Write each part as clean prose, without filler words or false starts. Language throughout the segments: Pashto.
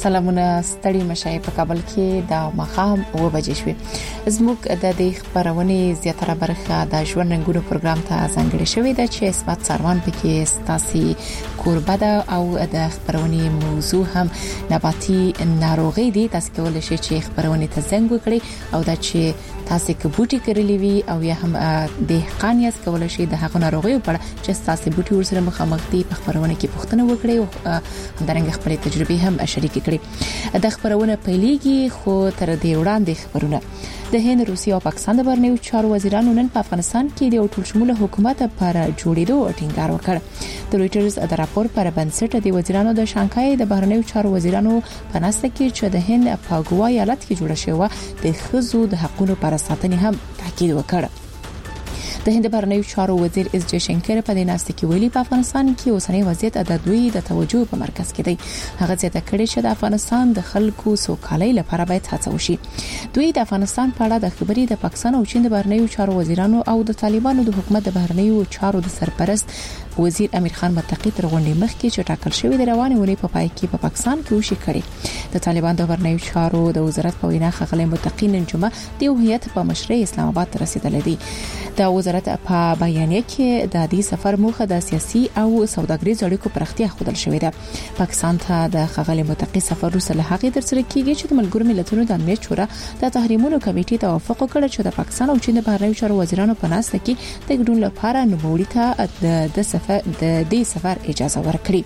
سلامونه ستړي مشای په کابل کې د مخام 9 بجې شوې. زموږ د دې خبرونه زیاتره برخه د ژوند رنګونو پروګرام ته ځانګړې شوې ده چې اسمت سروان پکې ستاسي کوربه ده او د خبرونه موضوع هم نباتي ناروغي دي. تاسو کولای شئ چې خبرونه ته زنګ وکړئ او دا چې تاسو کې بوټي کړلې وي او یا هم دهقان یې کولای شئ د هغه ناروغي په اړه چې تاسو بوټي ورسره مخامخ دي په خبرونه کې پوښتنه وکړئ او همدارنګه خپل تجربه هم شریک کړئ. د خبرونه پیلېږي خو تر دې وړاندې خبرونه د هند، روسیې او پاکستان د بهرنیو چارو وزیرانو نن په افغانستان کې د ټول شموله حکومت پر جوړېدو ټینګار وکړ. د رويټرز د راپور پر بنسټ د وزیرانو د شانګهای د بهرنیو چارو وزیرانو په ناسته کې چې د هند په ګوا ایالت کې جوړه شوې د خزو د حقوقو پر ساتنې هم تاکید وکړ. د هند بهرنیو چارو وزیر اس جیشنکر په دې ناسته کې ویلي په افغانستان کې اوسنی وضعیت د دوی د توجه په مرکز کې دی. هغه ځکه کړي چې د افغانستان د خلکو سوکالۍ لپاره باید هڅه وشي. دوی د افغانستان په اړه د خبرې د پاکستان او چین د بهرنیو چارو وزیرانو او د طالبانو د حکومت د بهرنیو چارو د سرپرست وزیر امیر خان متقی تر غونډې مخکې چې ټاکل شوی د روانې ونې په پای کې په پاکستان کې وشي کړي. د طالبان د بهرنیو چارو د وزارت په وینا خغلی متقی نن جمعه د هیئت په مشرۍ اسلام آباد ته رسیدلی دی. د وزارت په بیانیه کې د دې سفر موخه د سیاسي او سوداګریزو اړیکو پراختیا ښودل شوې ده. پاکستان ته د خغلی متقی سفر وروسته له هغې ترسره کیږي چې د ملګرو ملتونو د امنیت شورا د تحریمونو کمیټې توافق وکړ چې د پاکستان او چین د بهرنیو چارو وزیرانو په ناسته کې د ګډون لپاره نوموړي ته د دې سفر اجازه ورکړي.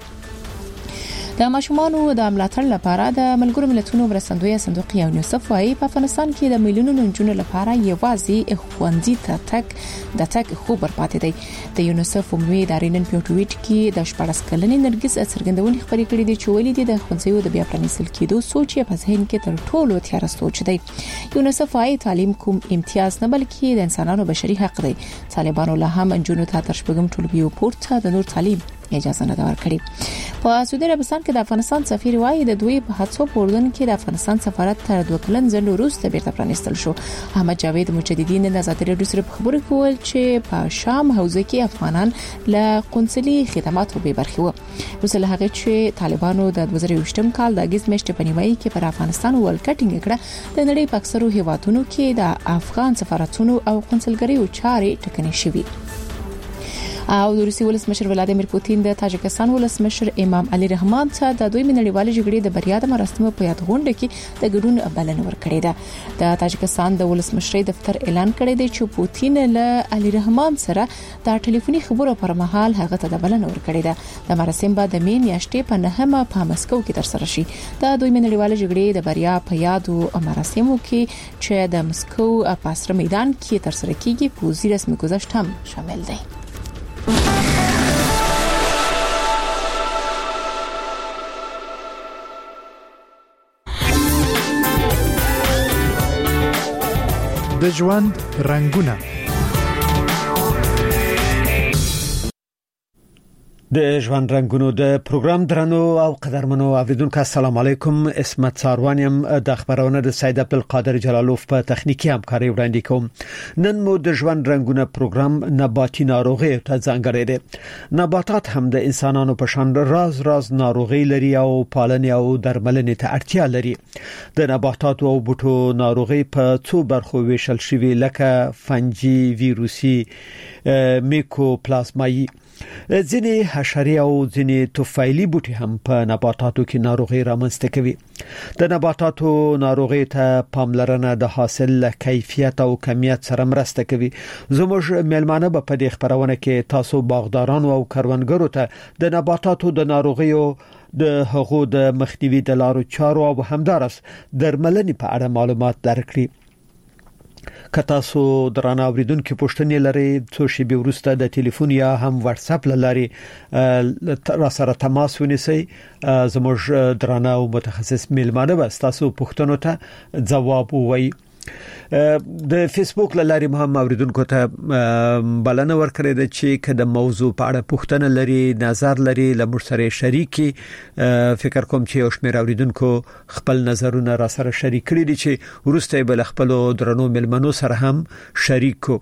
د ماشومانو د ملاتړ لپاره د ملګرو ملتونو مرستندوی صندوق یونیسف وايي په افغانستان کې د میلیونونو نجونو لپاره یوازې خوندې ته تک خو برپاتې دی. د یونیسف عمومي ادارې نن په ټویټ کې د 14 کلنې نرګس څرګندونې خبرې کړې دي چې ویلي دي د خوندزیو د بیا پرانیستل کېدو سوچ یې په ذهن کې تر ټولو تیار سوچ دی. یونیسف وايي تعلیم کوم امتیاز نه بلکې د انسانانو بشري حق دی. طالبانو له هم نجونو ته تر شپږم ټولګي پورته د نور تعلیم اجازه نه ورکړي. په سعودي عربستان کې د افغانستان سفیر وايي د دوی په هڅو پوردن کې د افغانستان سفارت تر 2 کلن ځل وروسته بیرته پرانیستل شو. احمد جاوید مجددین د آزادي رادیو سره خبرې کول چې په شام حوزه کې افغانان له قونسلي خدماتو به برخه وو. وروسته هغه چې طالبانو د 2020م کال د اگست میاشتې په نیمایي کې پر افغانستان ولکټینګ کړه د نړۍ په اکثرو هیوادونو کې د افغان سفارتونو او قونسلګریو چارې ټکنۍ شوې. او د روسي ولسمشر ولادیمیر پوتین د تاجکستان ولسمشر امام علي رحمان ته د دوی نړیوال جګړې د بریا د مراسمو په یاد غونډه کې د ګډون بلنه ورکړې ده. د تاجکستان د ولسمشر دفتر اعلان کړی دی چې پوتین له علي رحمان سره د ټلیفوني خبرو پر مهال هغه ته د بلنه ورکړې ده. د مراسم بعد د می میاشتې په 9مه په مسکو کې ترسره شي. د دوی نړیوال جګړې د بریا په یادو مراسمو کې چې د مسکو په اسره میدان کې ترسره کیږي په وزیر رسمي گذشت هم شامل دی. د ژوند رنگونه د ژوند رنگونو د پروګرام درنو او قدرمنو اوریدونکو السلام علیکم. اسمت ساروانیم د خبرونه د سید عبدالقادر جلالوف په تخنیکی همکاري وړاندې کوم. نن مو د ژوند رنگونه پروګرام نباتي ناروغي ته ځانګړی دی. نباتات هم د انسانانو په شان راز ناروغي لري او پالنې او درملنې ته اړتیا لري. د نباتاتو او بوټو ناروغي په څو برخو ویشل شوی لکه فنجي، ویروسي، میکوپلازمایي. ځینې حشري او ځینې توفیلي بوټي هم په نباتاتو کې ناروغي رامنځته کوي. د نباتاتو ناروغي ته پاملرنه د حاصل له کیفیت او کمیت سره مرسته کوي. زموږ میلمانه په دې خبرونه کې تاسو باغدارانو او کروندګرو ته د نباتاتو د ناروغیو د هغو د مخنیوي د لارو چارو او همدارس درملنې په اړه معلومات درکړي. که تاسو درانه اوریدونکو پوښتنې لرئ څو شی به ورسته د ټلیفون یا هم واتس اپ لاري را سره تماس ونیسئ. زموږ درانه او متخصص میلمانه به تاسو پوښتنو ته ځواب ووایي. د فیسبوک لاري مهم اوریدونکو ته بلنه ورکړې ده چې کله موضوع په اړه پوښتنه لري، نظر لري، لمر سره شریکي. فکر کوم چې اوشمیر اوریدونکو خپل نظرونه را سره شریک کړي دي چې ورسته بل خپل درنو ملمنو سره هم شریکو.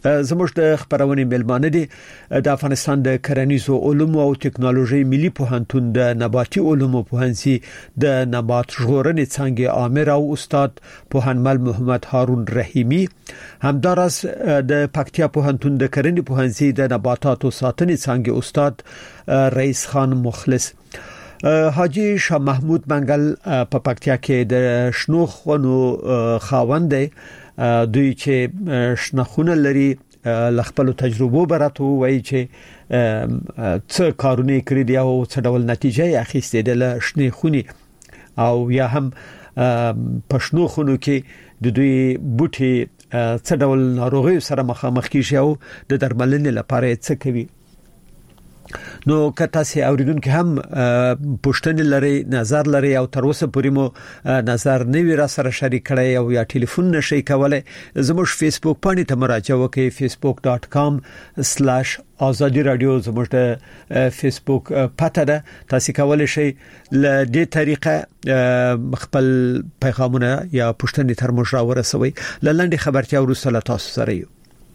زموږ د خبرونې ملمانه دي د افغانستان د کرنیزو علومو او ټکنالوژي ملي پوهنتون د نباتي علومو پوهنځي د نبات ژغورنې څانګې عامر او استاد پوهنمل محمد هارون رحیمی همدارس د پکتیا پوهنتون د کرنې پوهنځي د نباتاتو ساتنې څانګې استاد رئیس خان مخلص حاجی شاه محمود منګل په پکتیا کې د شنو خونو خاوند دی دوی چې شنخونه لري لخپل تجربو براتو وایي چې څه کارونه کړی دی او څه ډول نتیجه اخیستې ده له شنې خوني او یا هم پښنو خونو کې د دوی بوټي څه ډول ناروغي سره مخامخ کیږي او د درملنې لپاره څه کوي نو کته سي اوریدونکو هم پښتنې لري نظر لري او تر اوسه پورې مو نظر نه وی را سره شریک کړی او یا ټلیفون نشي کولای زموږ فیسبوک باندې ته مراجعه وکړئ facebook.com/azadi radio زموږ د فیسبوک پته ده تاسو کولای شئ ل دې طریقه خپل پیغامونه یا پښتنې تر موږ راورسوي لاندې خبرتیا ورسره تاسو سره یو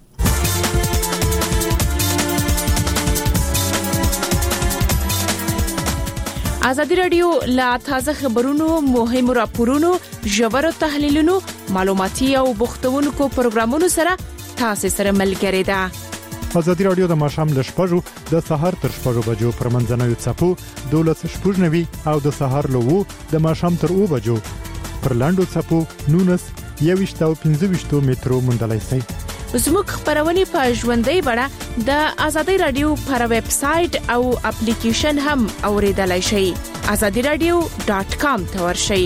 آزادی رادیو لا تازه خبرونو مهم راپورونو ژور تحلیلونو معلوماتي او بوختونکو پروګرامونو سره تاسو سره ملګری ده آزادی رادیو د ماشام ل شپږو د سحر تر شپږو بجو پر منځنوي چپو 12:00 او د سحر له 2 د ماشام تر 2 بجو پر لاندو چپو 19 او 15 مترو مندلای سي زموږ خبرونه په ژوندۍ بڼه د آزادی رادیو پر ویب سټ او اپلیکیشن هم اوریدلای شئ azadiradio.com ته ورشئ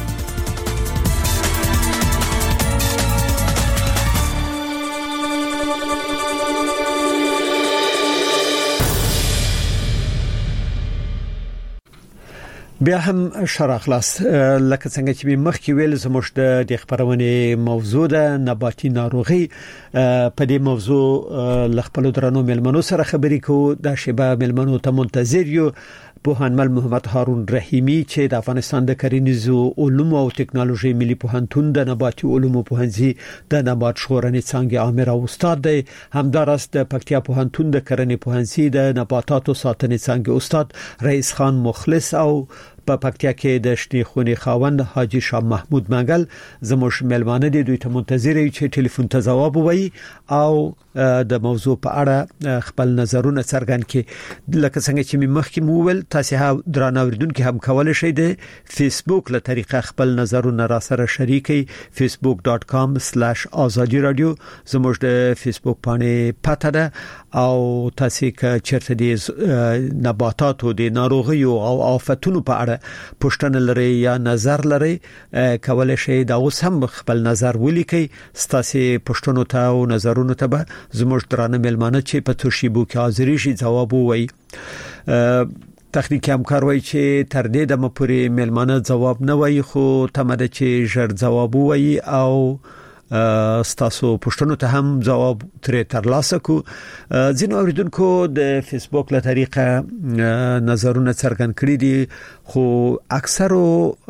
بیا هم شرح خلاص لکه څنګه چې مخکې ویل زموږ د خبرونه موضوع ده نباتي ناروغي په دې موضوع لخپل درنو ملمنو سره خبرې کوو د شباب ملمنو ته منتظر یو پوهنمل محمد هارون رحیمی چې د افغانستان د کرنیزو علومو او ټکنالوژي ملي پوهنتون د نباتي علومو پوهنځي د نبات ژغورنې څانګې عامر او استاد دی همدارس د پکتیا پوهنتون د کرنې پوهنځي د نباتاتو ساتنې څانګې استاد رئیس خان مخلص او په پکتیا کې د شنې خونې خاوند حاجی شاه محمود منګل زموږ ملمانه دي دوی ته منتظر یو چې ټلیفون ته جواب وایي او د موضوع په اړه خپل نظرونه څرګند کړي لکه څنګه چې مخکې مو ویل تاسو هم درناوریدونکو هم کولای شئ د فیسبوک له طریقه خپل نظرونه را سره شریکئ facebook.com/azadi radio زموږ د فیسبوک باندې پته ده او تاسو که چیرته د نباتاتو د ناروغي او آفتونو په اړه پوښتنه لري یا نظر لري کولای شئ دا اوس هم خپل نظر ولیکئ ستاسو پوښتنو ته او نظرونو ته به زموږ درانه ملمانه چې په توشیبو کې حاضرې شي جواب وایي تخنیکی همکار وایي چې تر دې د مپوري ملمانه جواب نه وایي خو تمده چې ژر جواب وایي او ستاسو پښتنو ته هم جواب ترې ترلاسه کو ځینو اوریدونکو د فیسبوک له طریقه نظرونه څرګند کړي دي خو اکثرو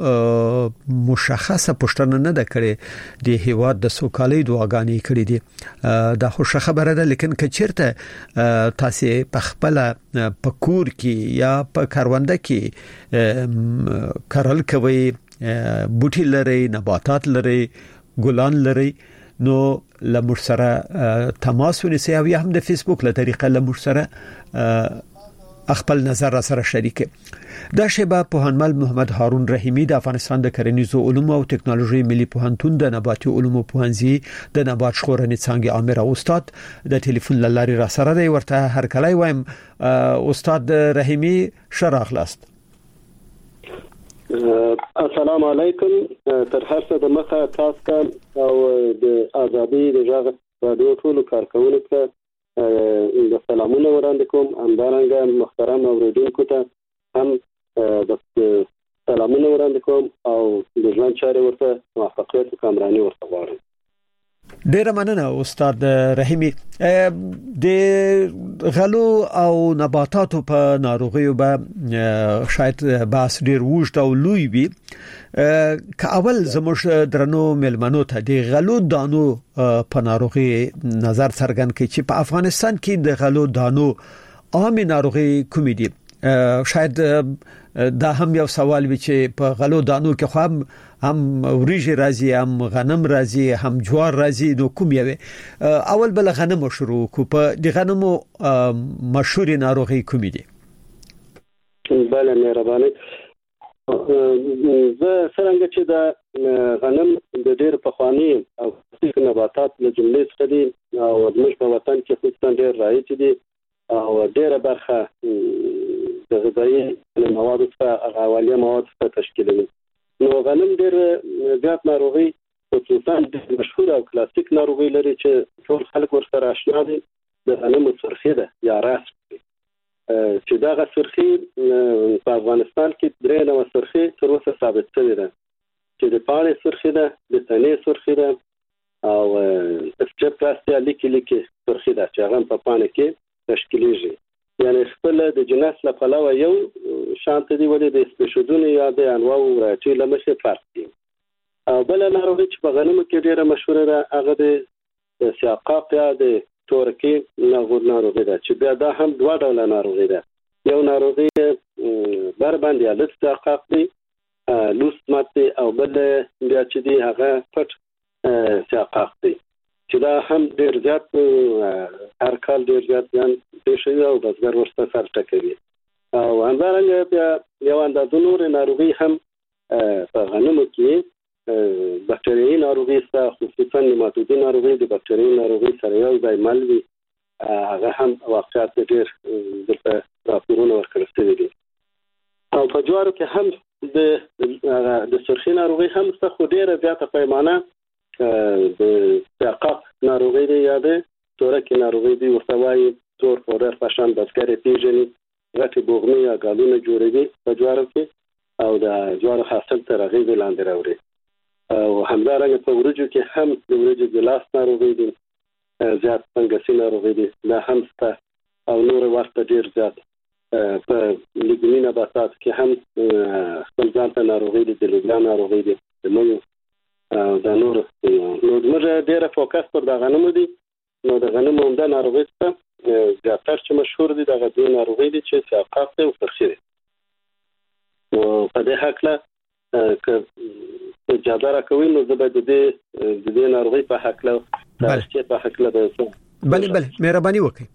مشخصه پښتنه نه ده کړي د هیواد د سوکالۍ دعاګانې کړي دي دا خوشا خبره ده لیکن کچیرته تاسو په خپل پکور کې یا په کارونده کې کارل کوي بوټي لري نباتات لري ګلان لري نو لمر سره تماس ونیسئ او یا هم د فیسبوک له طریقه لمر سره خپل نظر سره شریک دا شباب پوهنمل محمد هارون رحیمی د افغانستان د کرنیزو علومو او ټکنالوژي ملي پوهنتون د نباتي علومو پوهنځي د نبات ژغورنې څانګې عامر او استاد د ټلیفون لارې را سره دی ورته هر کله وایم استاد رحیمی شرح خلاص السلام علیکم تر هر څه د مخه تاسو او د آزادۍ د ژغ رادیو ټول کارکونکو د سلامونه وړاندې کوم همدارنګه محترم اوریدونکو ته هم د سلامونه وړاندې کوم او د ژوند چارې ورته موفقیت او کامراني ورته غواړم ډیره مننه استاد رحیمي. د غلو او نباتاتو په ناروغیو به شاید باس ډیر وښت او لوی وي. که اول زموږ درنو ملمنو ته د غلو دانو په ناروغي نظر څرګند کړي چې په افغانستان کې د غلو دانو عام ناروغي کومې دي. شاید دا هم یو سوال وي چې په غلو دانو کې خو هم وریجې راځي، هم غنم راځي، هم جوار راځي، نو کوم یو اول بل غنم شروع کو په د غنمو مشهور ناروغي کومې دي؟ بله مهرباني. زه څنګه چې دا غنم د ډېر پخوانی او نباتات له جملې څخه دي او زموږ په وطن کې خصوصا ډېر رایج دي او ډېره برخه د غذایي موادو څخه غوړي مواد څخه تشکیلوي. نو غنم ډېر زیات ناروغي خصوصا د مشهور او کلاسیک ناروغي لري چې ټول خلک ورسره آشنا دي. د غنمو سرخي ده یا راس چې دا سرخي په افغانستان کې درې نوع سرخي تر اوسه ثابت شوی ده چې د پاڼې سرخي ده، د تنې سرخي ده او سټرپلاسیا لیکي سرخي ده چې هغه په پاڼې کې تشکیلیږي. یعنی خپل د جنس له پلوه یو شانت دی ولې د سپیشودونو یا د انواع ورایټي لمخې فرق دي. او بل ناروغي چې په غنمو کې ډیره مشهوره ده هغه د سیاقاق یا د تورکي ناروغي ده چې بیا دا هم دوه ډوله ناروغي ده. یو ناروغي بر باندې الف سیاقاق دی لوس ماته او بل بیا چې دی هغه پټ سیاقاق دی چې دا هم ډیر زیات هر کال ډیر زیات ځان پېښوي او بزګر ورسره سر ټکوي. او همدارنګه بیا یو اندازه نور ناروغي هم په غنمو کې بکټریايي ناروغي سره خصوصا نیماتودي ناروغي د بکټریايي ناروغي سره یو ځای مل وي هغه هم واقعیت ډیر دلته راپورونه ورکړل شوي دي. او په جوارو کې هم د سرخي ناروغي هم څخه ډیره زیاته پیمانه د سیاقاق ناروغي دی یا د تورکي ناروغي دی ورته وایي تور پودر پشان بزګر پیژني غټي بوغمي یا ګالونه جوړوي په جوارو کې او د جوارو حاصل تر هغې لاندې راوړي. او همدارنګه په وریجو کې هم د وریجو د لاس ناروغي دی زیات فنګسي ناروغي دی دا هم شته او نور ورته ډیر زیات په لګونی نباتات کې هم خپل ځان ته ناروغي دی د لوګیا ناروغي دی د مېو دا نور نو موږ ډیره فوکس پر د غنمو دی. نو د غنمو هم د ناروغي څخه زیاتره چې مشهور دي دغه دوه ناروغي دي چې سیاقاق او سرخي دي. نو په دې حق له اجازه راکوي نو زه به د دې ناروغي په حق له تاسو په حق له بله مهرباني وکړئ.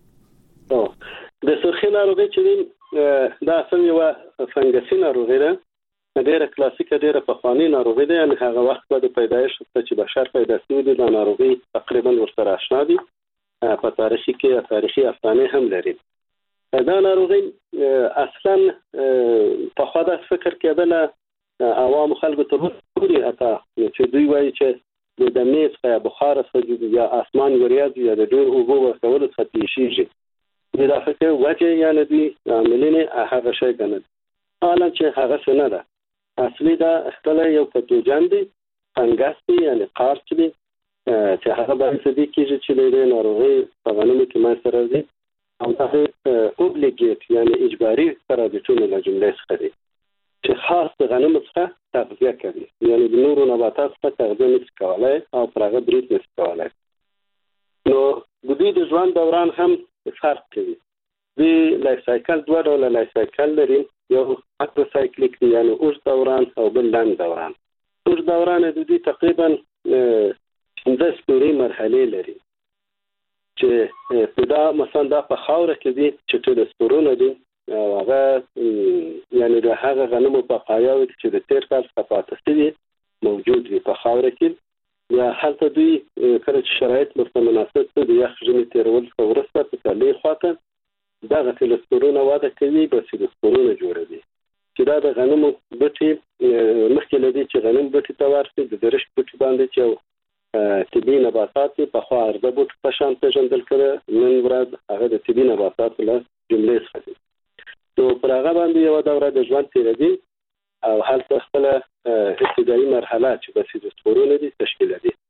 د سرخي ناروغي چې دا اصل یو فنګسي ناروغي ده ډیره کلاسیکه ډیره پخوانی ناروغي ده. یعنی هغه وخت به د پیدایش چې بشر پیدا شوی دی دا ناروغي تقریبا ورسره آشنا دي په تاریخي افسانې هم لري. دا ناروغي اصلا په خوا د فکر کېدله عوام خلکو ته پوری اته چې دوی وایي چې د دمې څخه بخار څخه یا اسمان وریاض یا د ډېر اوبو ورکول څخه پیښیږي. دا فکر وجه یعنی دوی عاملینه هغه شی ګڼل حالا چې هغه څه نه ده. اصلي دا خپل یو پتوجن دی فنګس دی یعنی قارچ دی چې هغه باندې دې کېږي چې د ناروغي په غنمو کې ما سره دي او دا اوبلیګیټ یعنی اجباري سره د ټول له جملې څخه دي چې خاص د غنمو څخه تغذیه کوي یعنی د نورو نباتات څخه تغذیه نشي کولای او پرغه برید نشي کولای. نو د دې د ژوند دوران هم فرق کوي. د لایف سایکل دوه ډوله لایف سایکل لري. یو اکرو سایکلیک دی یعنی اوږد دوران او بل لنډ دوران. اوږد دوران د دې تقریبا 15 سپوري مرحله لري چې دا مثلا دا په خاور کې دي چې ټول سپورونه دي او هغه یعنی د هغه غنمو په قایاو چې د تیر کال څخه پاتې دي موجود وي په خاور کې یا هلته دوی کله چې شرایط مناسب دي یخ ژمي تیرول ورسته په تلې خواته دغه سپورونه واده کوي بس د سپورونه جوړوي چې دا د غنمو بټي مخکې لدی چې غنم بټي ته ورسي د درش بټي باندې چې طبي نباتات په خوا ارزه بوټ په شان پیژندل کړي نن ورځ هغه د طبي نباتات له جملې څخه دي. نو پر هغه باندې یو دوره د ژوند تیرېږي او هلته خپل ابتدایي مرحله چې بس د سپورونه دي تشکیل دي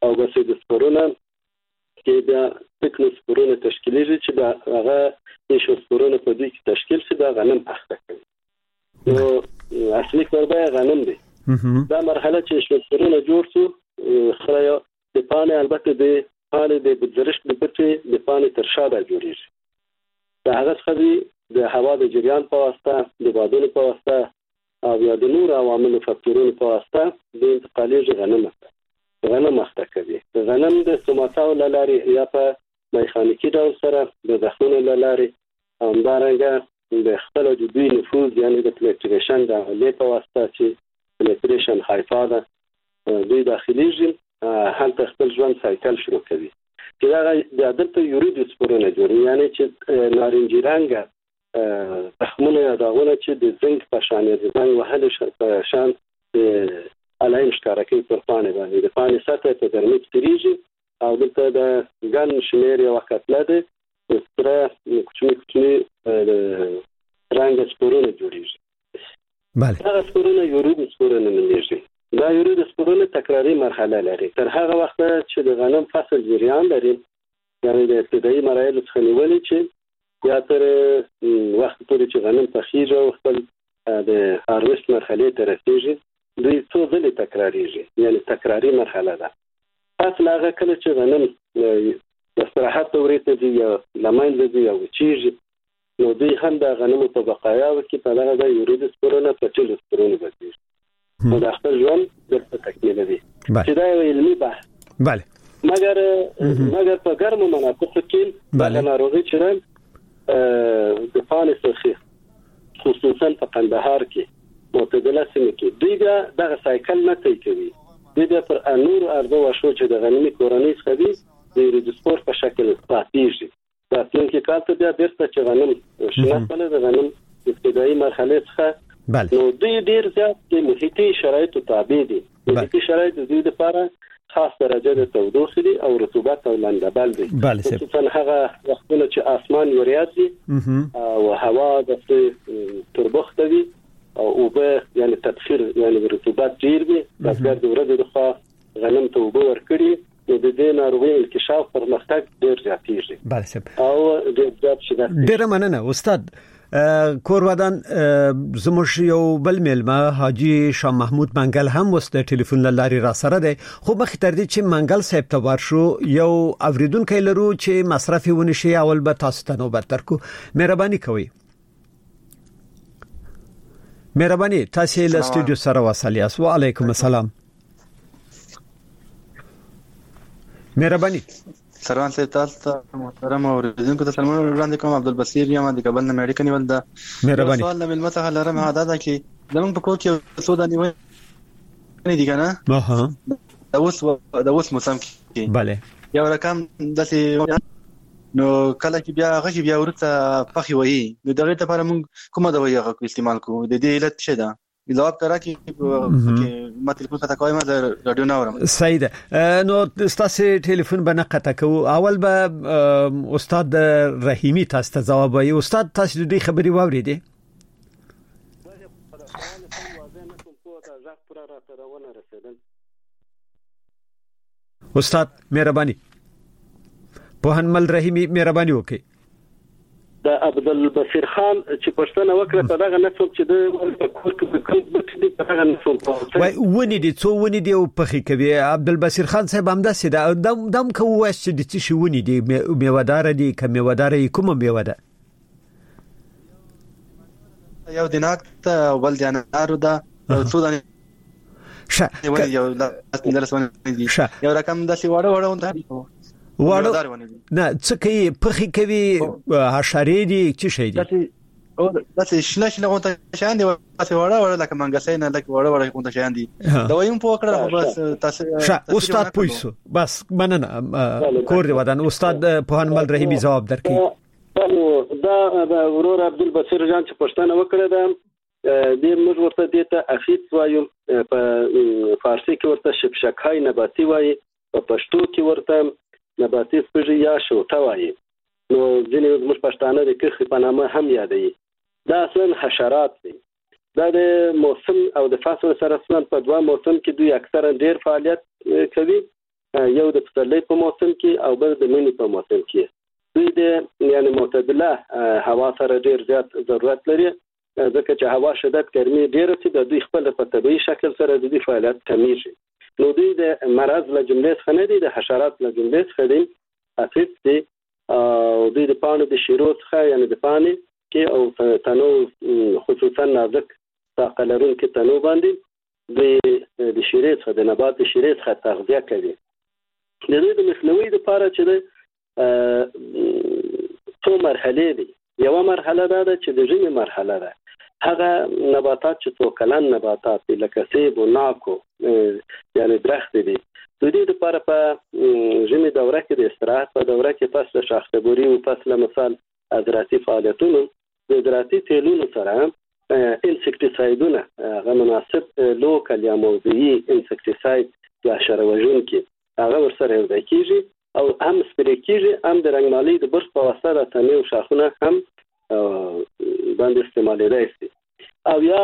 او بسیدوسپورونه چې د تکنوسپورونه تشکیلیږي چې دا هغه ایشوسپورونه په دې کې تشکیل شي دا غنم اخته کوي. نو اصلي کوربه غنم دی. دا مرحله چې ایشوسپورونه جوړ شو خره د پانې البته د پانې د بذرشت د پټي د پانې تر شاته جوړیږي. دا هغه څه د هوا د جریان په واسطه د بادونو په واسطه او یا د نور عواملو فاکتورونو په واسطه د انتقالي غنم اخته کوي. غنم د سوماتاو لارې یا په میخانیکي ډول سره د زخمونو لارې همدارنګه د خپل د دوی نفوذ یعنی د پلیټریشن د عملیې په واسطه چې پلیټریشن هایفا ده دوی داخليږي هلته خپل ژوند سایکل شروع کوي. چې دا د عادت یوریدوسپورونه جوړي یعنی چې نارنجي رنګه زخمونه یا داغونه چې د زنګ په شان د زنګ وهلو شان علایم ښکاره کوي پر پاڼې باندې. د پاڼې سطح په درمیت تیریږي او دلته د ګن شمیر یو کتله ده سره کوچني رنګ سپورونه جوړیږي. بله دا سپورونه یوریدوسپورونه نومیږي. دا یوریدوسپورونه تکراری مرحله لري. تر هغه وخت چې د غنم فصل جریان لري یعنی د ابتدایي مراحلو څخه نیولې چې یا تر وخت پورې چې غنم پخیږي او خپل د هارویست مرحله ته رسیږي دوی څو ځلې تکراریږي یعنی تکراری مرحله ده. اصل هغه کله چې غنم د استراحت دورې ته ځي یا لمنځه ځي او وچیږي نو دوی هم د غنمو په بقایاو کې په دغه د یوریدوسپورونه په ټیلوسپورونه بدلېږي. نو د خپل ژوند درته تکمیلوي چې دا یو علمي بحث. بله مګر په ګرمو مناطقو کې دا ناروغي چې د پانې سرخي خصوصا په قندهار کې معتدله سیمه کې دوی دغه سایکل نه طی کوي. دوی پر نور ارضو وشو چې د غنمي کورنۍ څخه دي د یوریدوسپور په شکل پاتېږي. راتلونکي کال ته بیا بیرته چې غنم شناخته د غنم ابتدایي مرحله څخه نو دوی ډیر زیات د محیطي شرایطو تابع دي. محیطي شرایط دوی لپاره خاص درجه د تودوخه دي او رطوبت او لندبل دي. خصوصا هغه وختونه چې اسمان یوریات دي او هوا د تربخته دي او به یعنی تدخیر یعنی رطوبت ډیر وي. بسګر د ورځې لخوا غنم ته وبو ورکړي نو د دې ناروغي انکشاف پرمختګ ډیر زیاتېږي. بله صاحب ډیر زیات شي. ډیر مننه استاد. کورودان زموږ یو بل میلمه حاجی شاه محمود منګل هم وست ټلیفون لاري را سره دی خو مخ تر دې چې منګل صاحب ته ورشو یو اوریدونکو لرو چې مصرف ونی شي اول به تاسو ته نوبت ترکو. مهرباني کوئ. مهرباني تاسو له سټوډیو سره وصل یاست. وعلیکم السلام. مهرباني سروان صاحب تاسو محترم اوریدونکو ته سلام وړاندې کوم. عبدالبصیر یم د کابل نه مېډیکل نیول ده. مهرباني سوال له ملمت څخه لرم دا ده چې زمونږ په کور کې څو دانې ونې دي کنه دا اوس موسم کې bale یو رقم داسې نو کله چې بیا ورته پخې وایي نو دغه لپاره موږ کومه دوا استعمال کوو د دې علت څه ده؟ جواب کرا چې ما ټلیفون قطع کوم د رادیو نه اورم. صحیح ده. نو تاسو ټلیفون باندې قطع کوو. اول به استاد رحیمی تاسو ته جواب وایي. استاد تاسو دې خبري واورېدې؟ استاد مهرباني پوهنمل رحیمی مهرباني وکړئ. د عبدالبصیر خان چې پښتنه وکړه په دغه نسل چې د کور کې کوم په دغه نسل وای ونی دي څو ونی دی او پخې کوي. عبدالبصیر خان صاحب هم داسې دم کوو چې د څه ونی دي میوهدار دي کوم میوهدار کوم میوه ده یو دینات او بل جنارو ده څو دانه یو رقم داسې وړه ونده واړو نه څه کوي پخې کوي حشرې دي چې شي دي داسې شنه غونډه شان دي داسې وړه لکه منګسې نه لکه وړه غونډه شان دي دا وایم په وکړه بس تاسو استاد پویسو بس مننه کور دی ودان. استاد پوهنمل رحیمی جواب درکړي. دا ورور عبدالبصیر جان چې پښتنه وکړه دا د موږ ورته دته افیت وایو په فارسی کې ورته شپشکای نباتی وایي په پښتو کې ورته نباتي سپږی یا شوته وایي. نو ځینې موږ پښتانه د کخې په نامه هم یادوي. دا اصلا حشرات دي. دا د موسم او د فصل سره سره په دوه موسم کې دوی اکثرا ډیر فعالیت کوي یو د پسرلي په موسم کې او بل د مني په موسم کې. دوی د یعنی معتدله هوا سره ډیر زیات ضرورت لري ځکه چې هوا شدت ګرمي ډیره سي د دوی خپل په طبيعي شکل سره د دوی فعالیت کمیږي. نو دوی د مرض له جملې څخه نه دي د حشرات له جملې څخه دي افیت دي او دوی د پانو د شیرو څخه یعنی د پانی کې او تنو خصوصا نازک طاقه لرونکي تنو باندې د شیرې څخه د نبات د شیرې څخه تغذیه کوي. د دوی د مخنیوي لپاره چې د څو مرحلې دي. یو مرحله ده چې د ژمي مرحله ده. هغه نباتات چې څو کلن نباتات دي لکه سیب او ناکو یعنی درخت دي. د دې لپاره په ژمي دوره کې د استراحت په دوره کې پس د شاخصبوري او پس له مثال زراعتي فعالیتونو د زراعتي تیلونو سره انسکټیسایدونه هغه مناسب لوکل یا موضعي انسکټیساید یا حشره وژونکي هغه ورسره یو ځای کیږي او هم سپری کیږي هم د رنګمالۍ د برس په واسطه د تنې او شاخونه هم باندې استعمالېدای شي. او یا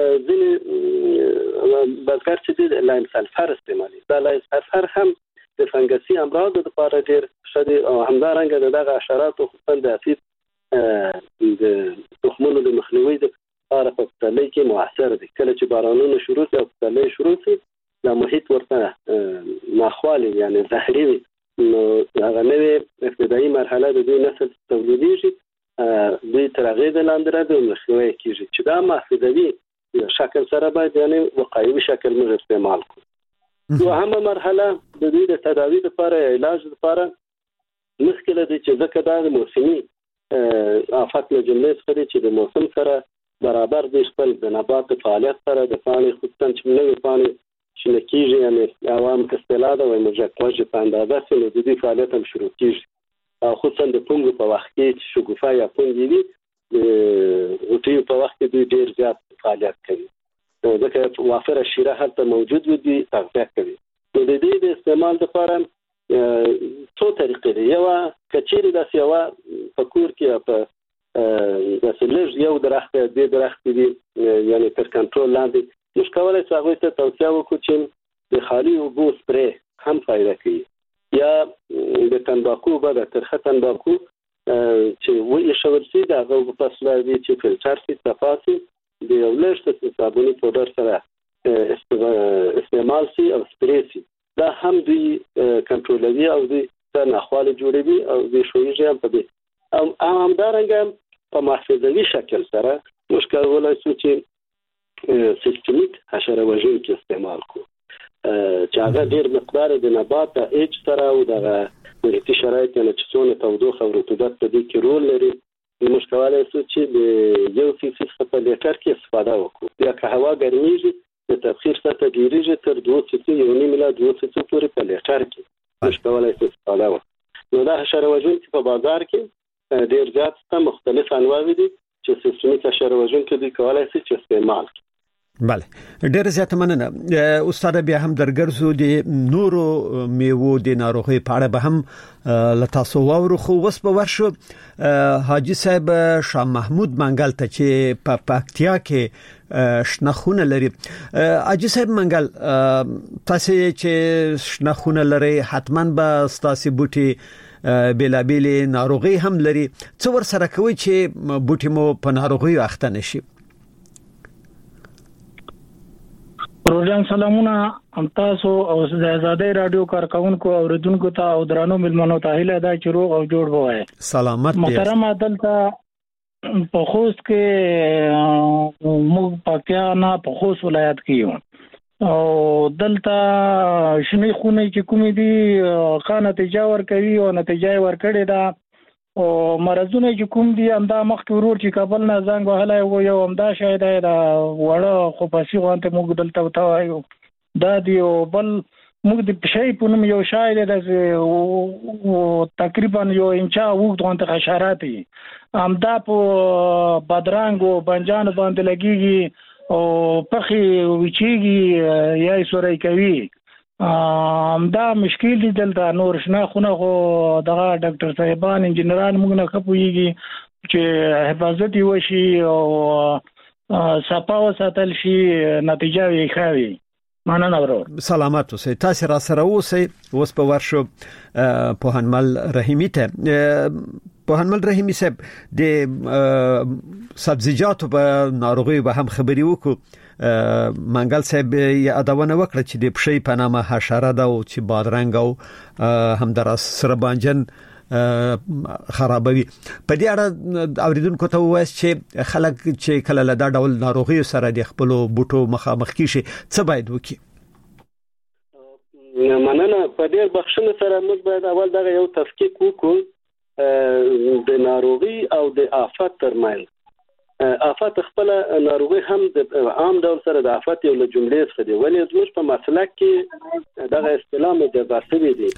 ځینې بزګر چې د لایم سلفر استعمالي دا لایم سلفر هم د فنګسي امراضو لپاره ډیر ښه دي او همدارنګه دغه حشراتو خصوصا د افیت د تخمونو د مخنیوي لپاره په پسرلي کې مؤثر دي. کله چې بارانونه شروع شي او پسرلي شروع شي د محیط ورته ناخوالي یعنی زهري وي نو هغه نوې ابتدایي مرحله د دوی نسل تولیدېږي دوی تر هغې د لاندې راځي او مخنیوی کېږي چې دا محدودوي شکل سره باید یعنی وقایوي شکل موږ استعمال کړو. دوهمه مرحله د دوی د تداوي لپاره یا علاج لپاره مشکله دي چې ځکه دا د موسمي آفات له جملې څخه دي چې د موسم سره برابر دي خپل د نبات فعالیت سره د پاڼې خصوصا چې نوې پاڼې شنه کیږي یعنی عوام استلاده او مجاکوجه په اندازه سره د دې فعالیت هم شروع کیږي او خصوصا د پونګ په وخت کې چې شګوفه یا پونګ وي د غوټي په وخت کې ډیر زیات فعالیت کوي ځکه وافره شیره هلته موجود وي تغذیه کوي. نو د دې د استعمال لپاره څو طریقې دي. یو کچېری د سیوا په کور کې په د سلج یو درخت د درخت دي یعنی تر کنټرول لاندې موږ کولای شو هغه ته توصیه وکړو چې د خالي اوبو سپری هم فایده کوي یا د تنباکو به د ترخه تنباکو چې وایي شول شي د هغه په فاصله دي چې فلټر شي صفاسي د یو لږ صابوني پودر سره استعمال شي او سپری شي دا هم دوی کنټرولوي او دوی څنګه ناخواله جوړوي او د شویږي هم په دې او همدارنګه په محفظوي شکل سره موږ کولای شو چې سیستمیک حشره وژونکي استعمال کو چې هغه ډیر مقدار د نبات د ایچ سره او د محیطي شرایط یعنی چې څونه تودوخه او رطوبت په دې کې رول لري. موږ کولای شو چې د 1 سي سي په لیټر کې استفاده وکړو یا که هوا ګرمیږي د تبخیر سطح ډیریږي تر 2 سي سي یو نیم لا 2 سي سي پورې په لیټر کې موږ کولای شو استفاده وکړو. نو دا حشره وژونکي په بازار کې ډیر زیات مختلف انواع دي چې سیستمیک حشره وژونکي دي کولای شي چې استعمال کړي. بله ډیر زیات مننه استاد. بیا هم درګرځو د نورو میوو د ناروغي په اړه به هم لتاسو واورو خو وس په ورشو حاجی صاحب شاه محمود منګل ته چې په پکتیا کې شنخونه لري. حاجی صاحب منګل تاسو چې شنخونه لري حتما به تاسو بوټي بلابل ناروغي هم لري څو ور سره کوي چې بوټي مو په ناروغي اخته نشي. پروګرام سلامونه تاسو او د آزادۍ رادیو کارکونکو او ردونکو ته او درانو ملمنو ته هیله ده چې روغ او جوړ وای. سلامت محترم عدالت په خوست کې موږ پاکستان په خوست ولایت کې یو او دلته شنی خونه چې کومې دي خانه تجاور کوي او نتیجه ورکړي دا او مرزونه چې کوم دي امدا مخ ورور چې کابل نه زنګ وهلای و یو امدا شاید دا وړه خو پسې وانته موږ دلته وتاوایو دا دی او بل موږ د پښې په نوم یو شاید د تقریبا یو انچا وګ دغه حشرات امدا په بدرنګ او بنجان باندې لګيږي او پخي وچیږي یا سوري کوي دا مشکل دي دلته نور شنه خونه خو دغه ډاکټر صاحبان انجنيران موږ نه خپويږي چې حفاظت وشي او صفا وساتل شي نتیجه یې ښه وي. مننه ورور. سلامات اوسئ. تاسو را سره اوسئ. اوس په ورشو پوهنمل رحیمی ته. پوهنمل رحیمی صاحب د سبزیجاتو په ناروغي به هم خبري وکړو. منګل صاحب یادونه وکړه چې د پښې په نامه حشره ده او چې بادرنګ او هم در سره بانجن خرابوي. په دې اړه اوریدونکو ته وایي چې خلک چې کله له دا ډول ناروغي سره د خپل بوټو مخامخ کیږي څه باید وکړي؟ مننه. په دې بخښنه سره موږ باید اول دغه یو تفکیک وکړو د ناروغي او د آفت ترمنځ. آفت خپل ناروغي هم د عام ډول سره د آفت یو له جملې څخه دی، ولی زموږ په مسلک کې دغه اصطلاح مجاز شوی دی.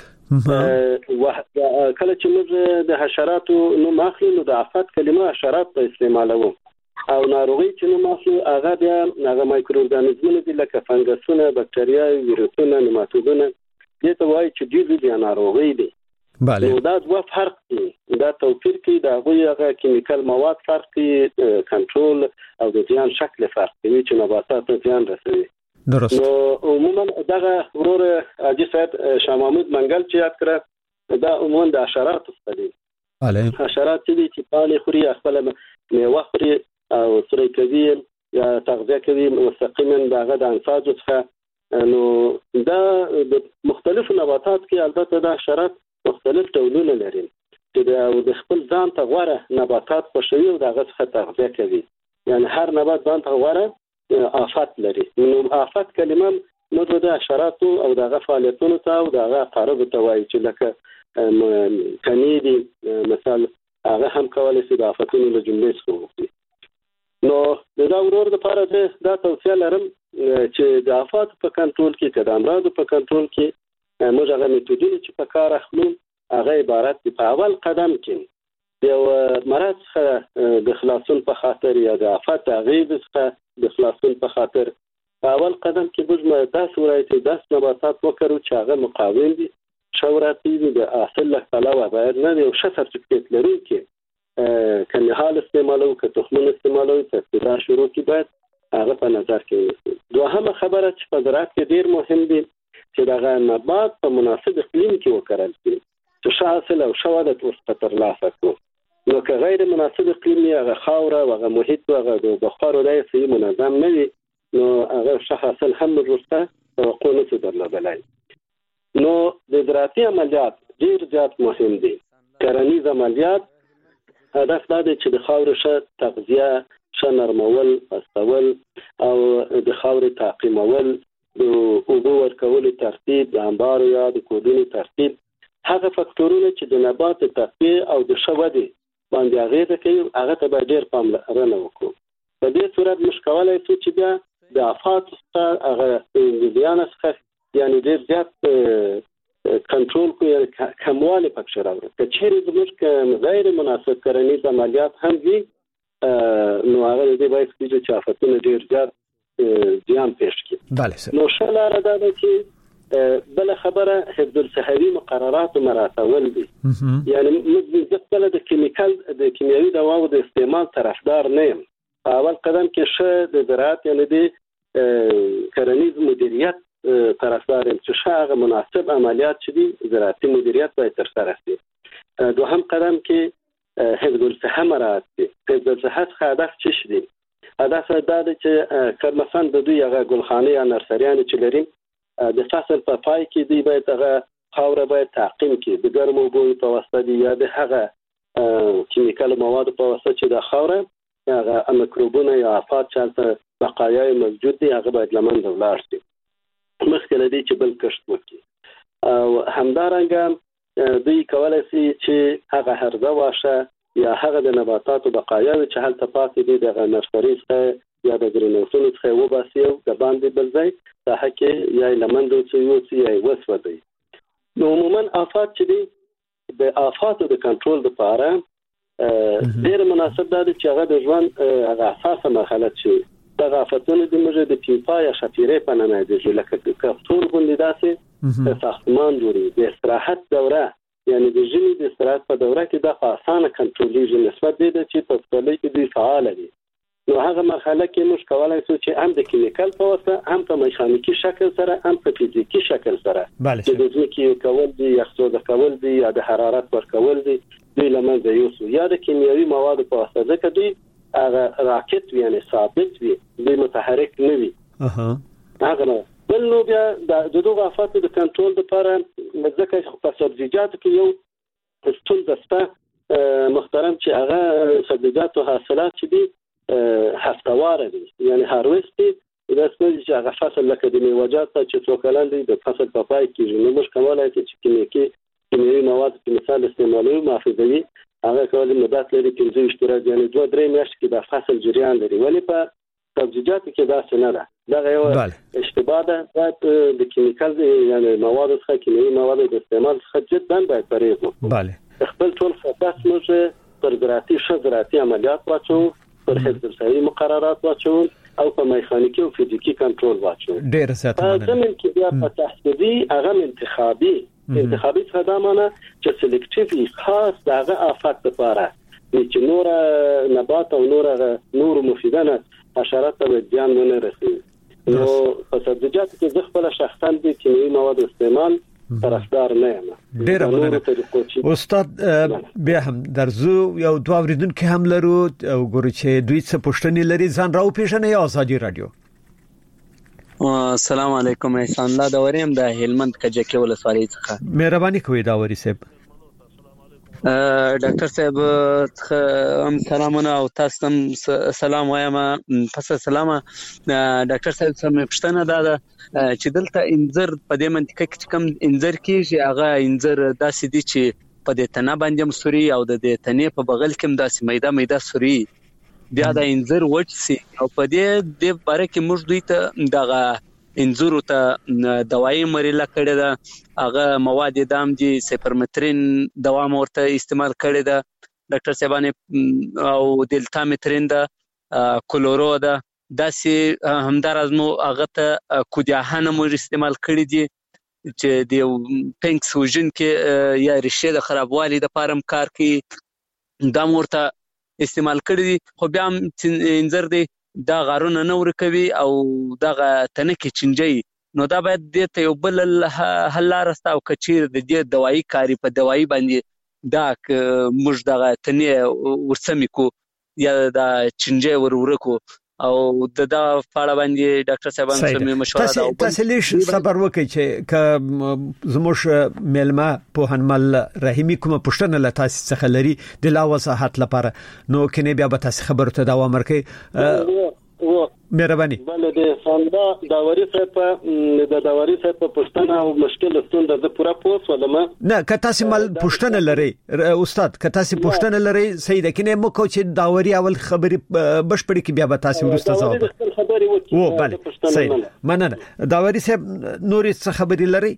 کله چې موږ د حشراتو نوم اخلو نو د آفت کلمه حشرات په استعمالوو او ناروغي چې نوم اخلو هغه بیا هغه مایکرو ارګانیزمونه دي لکه فنګسونه، بکټریاوي، ویروسونه، نیماتودونه. دې ته وایي چې دې ناروغي دي. بله. نو دا دوه فرق دي. دا توپیر کوي د هغه کیمیکل مواد فرق کوي، کنټرول او د زیان شکل فرق کوي چې نباتات ته زیان رسوي. درست. نو عموما دغه ورور حاجی صاحب شاه محمود منګل چې یاد کړ دا عموما د حشرات څخه دي. بله. حشرات چې پاڼې خوري، خپل میوه خوري او سره کوي یا تغذیه کوي مستقیما دغه د انساجو څخه. نو دا د مختلفو نباتات کې البته د حشرات مختلف ډولونه لري چې د خپل ځان ته غوړه نباتات خوښوي او دغه څخه تغذیه کوي. یعنی هر نبات ځان ته غوړه آفت لري. نو آفت کلمه موږ د حشراتو او دغه فعالیتونو ته او دغه عقارب ته وایي چې لکه کني دي مثال هغه هم کولای شي د آفتونو له جملې څخه وکړي. نو دا ورور د لپاره دا توصیه لرم چې د آفات په کنټرول کې که د امراض په کنټرول کې موږ هغه میتودونه چې په کار اخلو هغه عبارت دي په اول قدم کې یو مرض څخه د خلاصون په خاطر یا د آفت غیب څخه د خلاصون په خاطر په اول قدم کې موږ داسې وایو چې داسې نباتات وکړو چې هغه مقاوم دي، شوراتي دي، د اصل له علاوه باید نه یو ښه سرټیفیکټ لرونکي کنه حال استعمالو که تخمونه استعمالو چې ابتدا شروع کې باید هغه په نظر کې ونیسو. دوهمه خبره چې په زراعت کې ډیر مهم دي چې دغه نبات په مناسب اقلیم کې وکرل شي چې ښه حاصل او ښه وده ورڅخه ترلاسه کړو. نو که غیر مناسب اقلیم یې هغه خاوره او هغه محیط او هغه د بخارو دی صحیح منظم نه وي نو هغه ښه حاصل هم ورڅخه توقع نه شي درلودلی. نو د زراعتي عملیات ډیر زیات مهم دي. کرنیز عملیات هدف دا دی چې د خاورې ښه تغذیه، ښه نرمول، پستول او د خاورې تعقیمول، د اوبو ورکولو ترتیب، د انبارو یا د کودونو ترتیب، هغه فاکتورونه چې د نبات د تغذیه او د ښه ودې باندې اغیزه کوي هغه ته به ډیر پاملرنه وکړو. په دې صورت موږ کولی شو چې بیا د آفاتو څخه هغه د زیان څخه یعنی ډیر زیات کنټرول کوي، کموالی پکې راوړي. که چیرې زموږ غیر مناسب کرنیز عملیات هم وي نو هغه د دې باعث کېږي چې آفتونه ډیر زیات زیان پیښ کړي. بله سر. نو ښه لاره دا ده چې بل خبره حفظ الصحوي مقررات مراعاتول دي. یعنی موږ خپل د کیمیاوي دواو د استعمال طرفدار نه یم. په اول قدم کې ښه د زراعت یعنی د کرنیز مدیریت طرفدار یم چې ښه هغه مناسب عملیات چې دي زراعتي مدیریت باید ترسره شي. دوهم قدم کې حفظ الصحه مراعات دي. حفظ الصحه څخه هدف څه دی؟ هدف دا دی چې که مثلا د دوی هغه ګلخانې یا نرسریانې چې لري د فصل په پای کې دی باید هغه خاوره باید تعقیم کړي د ګرمو اوبو په واسطه دی یا د هغه کیمیکل موادو په واسطه چې د خاوره هغه میکروبونه یا آفات چې بقایای موجود دي هغه باید له منځه ولاړ شي مخکې له دې چې بل کښت وکړي. او همدارنګه دوی کولی شي چې هغه هرزه واښه یا هغه د نباتاتو بقایاوي چې هلته پاتې دي د نرسري څخه یا د ګرین هاوسونو څخه وباسي او د باندې بل ځای ساحه کې یا له منځه وڅي یا وسوځي. نو عموما آفات چې دي د آفاتو د کنټرول لپاره ډېر مناسب ده چې هغه د ژوند هغه اساسه مرحله شي. دغه آفتونه د موږ د پیپا یا شفیرې په نامه دي لکه کفتور غوندې داسې ساختمان جوړي د استراحت دوره یعنی د ژمي د استراحت په دوره کې دا په اسانه کنټرولېږي نسبت دې چې په پسرلي کې دوی فعال دي. نو هغه مرحله کې موږ کولای شو چې هم د کیمیکل په واسطه هم په میخانیکي شکل سره هم په فزیکی شکل سره چې د ځمکې کول دي یا څه کول دي یا د حرارت ورکول دي د لمن د یوسو یا د کیمیاوي موادو په واسطه ځکه دوی هغه راکټ یعنی ثابت وي د متحرک نه وي هغه بل نو بیا د دغه افاتو د کنټرول لپاره ځکه په سبزیجاتو کې یو ټول دسته محترم چې هغه سبزیجاتو حاصلات چې دي هفتواره دي یعنی هارویست دي د اسمه چې هغه فصل لکه د میوه‌جات چې څو کلن دي د فصل په پای کې نو موږ کولای شو چې کیمیاوي مواد په مثال استعمالوي محافظوي هغه کولای مدت لري 15 اشتراک یعنی 2-3 میاشتې کې د فصل جریان لري ولی په سبزیجاتو کې دا نه ده دا یو اشتباه ده د کیمیکل یعنی مواد څخه کیمیاوي مواد د استعمال څخه جدا باید پرهیز وکړو بله خپل ټول فوکس موږ پر زراعتي عملیات واچو پر حفظ الصحي مقررات واچو او په میخانیکی او فزیکی کنټرول واچو ډیر زیات زمين کې بیا په تحصیلي هغه انتخابي څه دا معنی چې سلیکټیولی خاص دغه آفات لپاره چې نور نبات او نور مفیدانه حشرات ته ځان نه رسي نو په سبزیجاتو کې د خپل شخصا د کیمیاوي مواد استعمال طرفدار نه یم. ډیر مننه استاد. بیا هم درزو یو دوه اوریدونکو هم لرو او ګورو چې دوی څه پوښتنې لري ځان راو پیژنې یا ازادي رادیو. السلام علیکم احسان الله دوریم د هلمند کجکه ولسوالۍ څخه. مهرباني کوئ داوري صاحب. ډاکټر صاحب هم سلامونه او تاسو هم سلام وایم. پس سلام ډاکټر صاحب سم پښتنه ده چې دلته انځر په دې منطقه کې کوم انځر کېږي هغه انځر داسې دي چې په دې تنه باندې مسوري او د دې تنې په بغل کې هم داسې میده سوري بیا د انځر وچ سي او په دې باره کې موږ دوی ته دغه انځورو ته دوايي مریله کړې ده هغه مواد دام دي سپرمترین دوا ورته استعمال کړې ده ډاکټر صاحبانه او دلتامترین ده کلورو ده داسې همدارز مو هغه ته کودیاهانه مو استعمال کړی دي چې د پینک سوژن کې یا ریشه د خرابوالي د پارم کار کوي دا ورته استعمال کړی دي خو بیا انځر دی دا غارونه نه ورکوي او دغه تنکي چنجي نو دا باید د ته یو بل حل راست او کچیر د دې دوايي کاری په دوايي باندې دا موږ دغه تنې ورسمې کو یا دا چنجي ورکو او دا فاړه باندې ډاکټر صاحب سمې مشوره دا تاسو لیش صبر وکړئ چې ک زموږ ملما په هنمل رحیمی کومه پښتنه ل تاسو څخه لري د لا وضاحت لپاره نو کني بیا به تاسو خبرته دا دوام ورکړئ. مهرباني. بل د فندا داوري صاحب د داوري صاحب په پښتنه او مشکل ستونده د پورا پوس ولما نه کته سیمل پښتنه لري استاد کته سی پښتنه لري سید کنه مو کو چې داوري اول خبري بشپړي کې بیا به تاسو ورسته ځواب او بله سید مننه داوري صاحب نوري څه خبري لري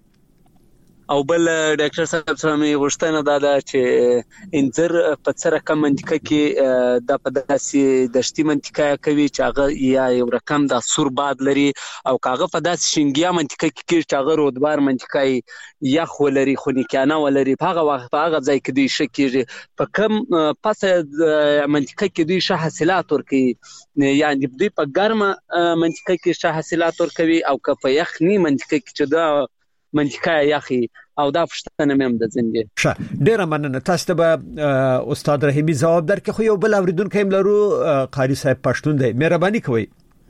او بل ډاکټر صاحب سره مې غوښتنه دا چې انځر په څه رقم منطقه کې د پداسي دشتي منطقه کوي چې هغه یا یو رقم د سور باد لري او کاغه په داسي شنګیا منطقه کې چې هغه رودبار منطقه یا خولري خونیکانه ولري په هغه وخت په هغه ځای کې دوی شکیږي په کم پس منطقه کې دوی شه حاصلات ورکوي یعنی دوی په ګرمه منطقه کې شه حاصلات ورکوي او که په یخني منطقه کې چې دا منطقه یخي او دا پښتنه مې هم د زندګي ښه ډیر مننه تاسو ته به استاد رحیمی جواب درکې خو یو بل اوریدونکو هم لرو قاری صاحب پښتون دی مهرباني کوئ.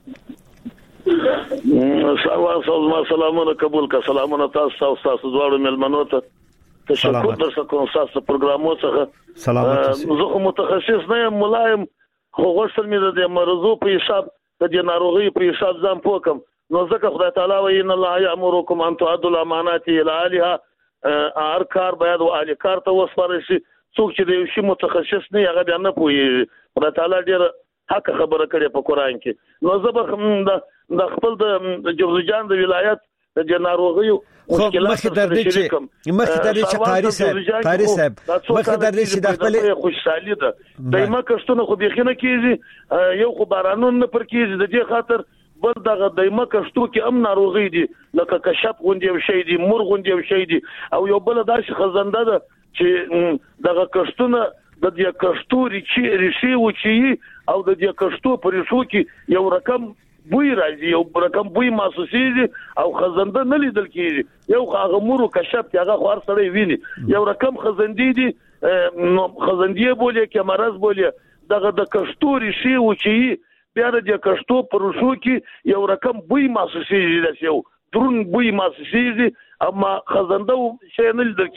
سلامونه قبول کا سلامونه تاسو دواړو ملمنو ته تشکر درته کوم تاسو پروګرامو څخه سلامات زه متخصص نه یم ملایم خو غوښتل مې د مرزو په حساب د ناروغي په حساب ځم پوکم نو ځکه خدای تعالی وایي ان الله یامرکم ان تؤدوا الامانات الى اهلها هر کار باید او اهل کار ته وسپارل شي څوک چې د یو شی متخصص نه هغه بیا نه پوي خدای تعالی ډیر حق خبره کړي په قران کې نو زه د خپل د جوزجان د ولایت د جناروغي مخکې درې چې قاری صاحب مخکې درې چې د خپل خوشحالي ده دایمه کښتونه خو بيخنه کیږي یو خو بارانون نه پر کیږي د دې خاطر بل دغه دایمه کښتو کې هم ناروغي دي لکه کشپ غوندي او شي دي مور غوندي او شي دي او یو بل داسې خزنده ده چې دغه کښتونه د دې کښتو ریشي وچی او د دې کښتو پر ریشو کې یو رقم بوی راځي یو رقم بوی محسوسيږي او خزنده نه لیدل کیږي یو هغه مورو کشف کې هغه خور سره ویني یو رقم خزندې دي خزندې بولې کې مرز بولې دغه د کښتو ریشي وچی بیا د کښتو پر ریشو کې یو رقم بوی محسوسيږي د یو درون بوی محسوسيږي اما خزنده شي نه لیدل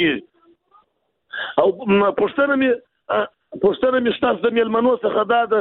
کیږي او پښتنه می ستاسو د ملمنو څخه دا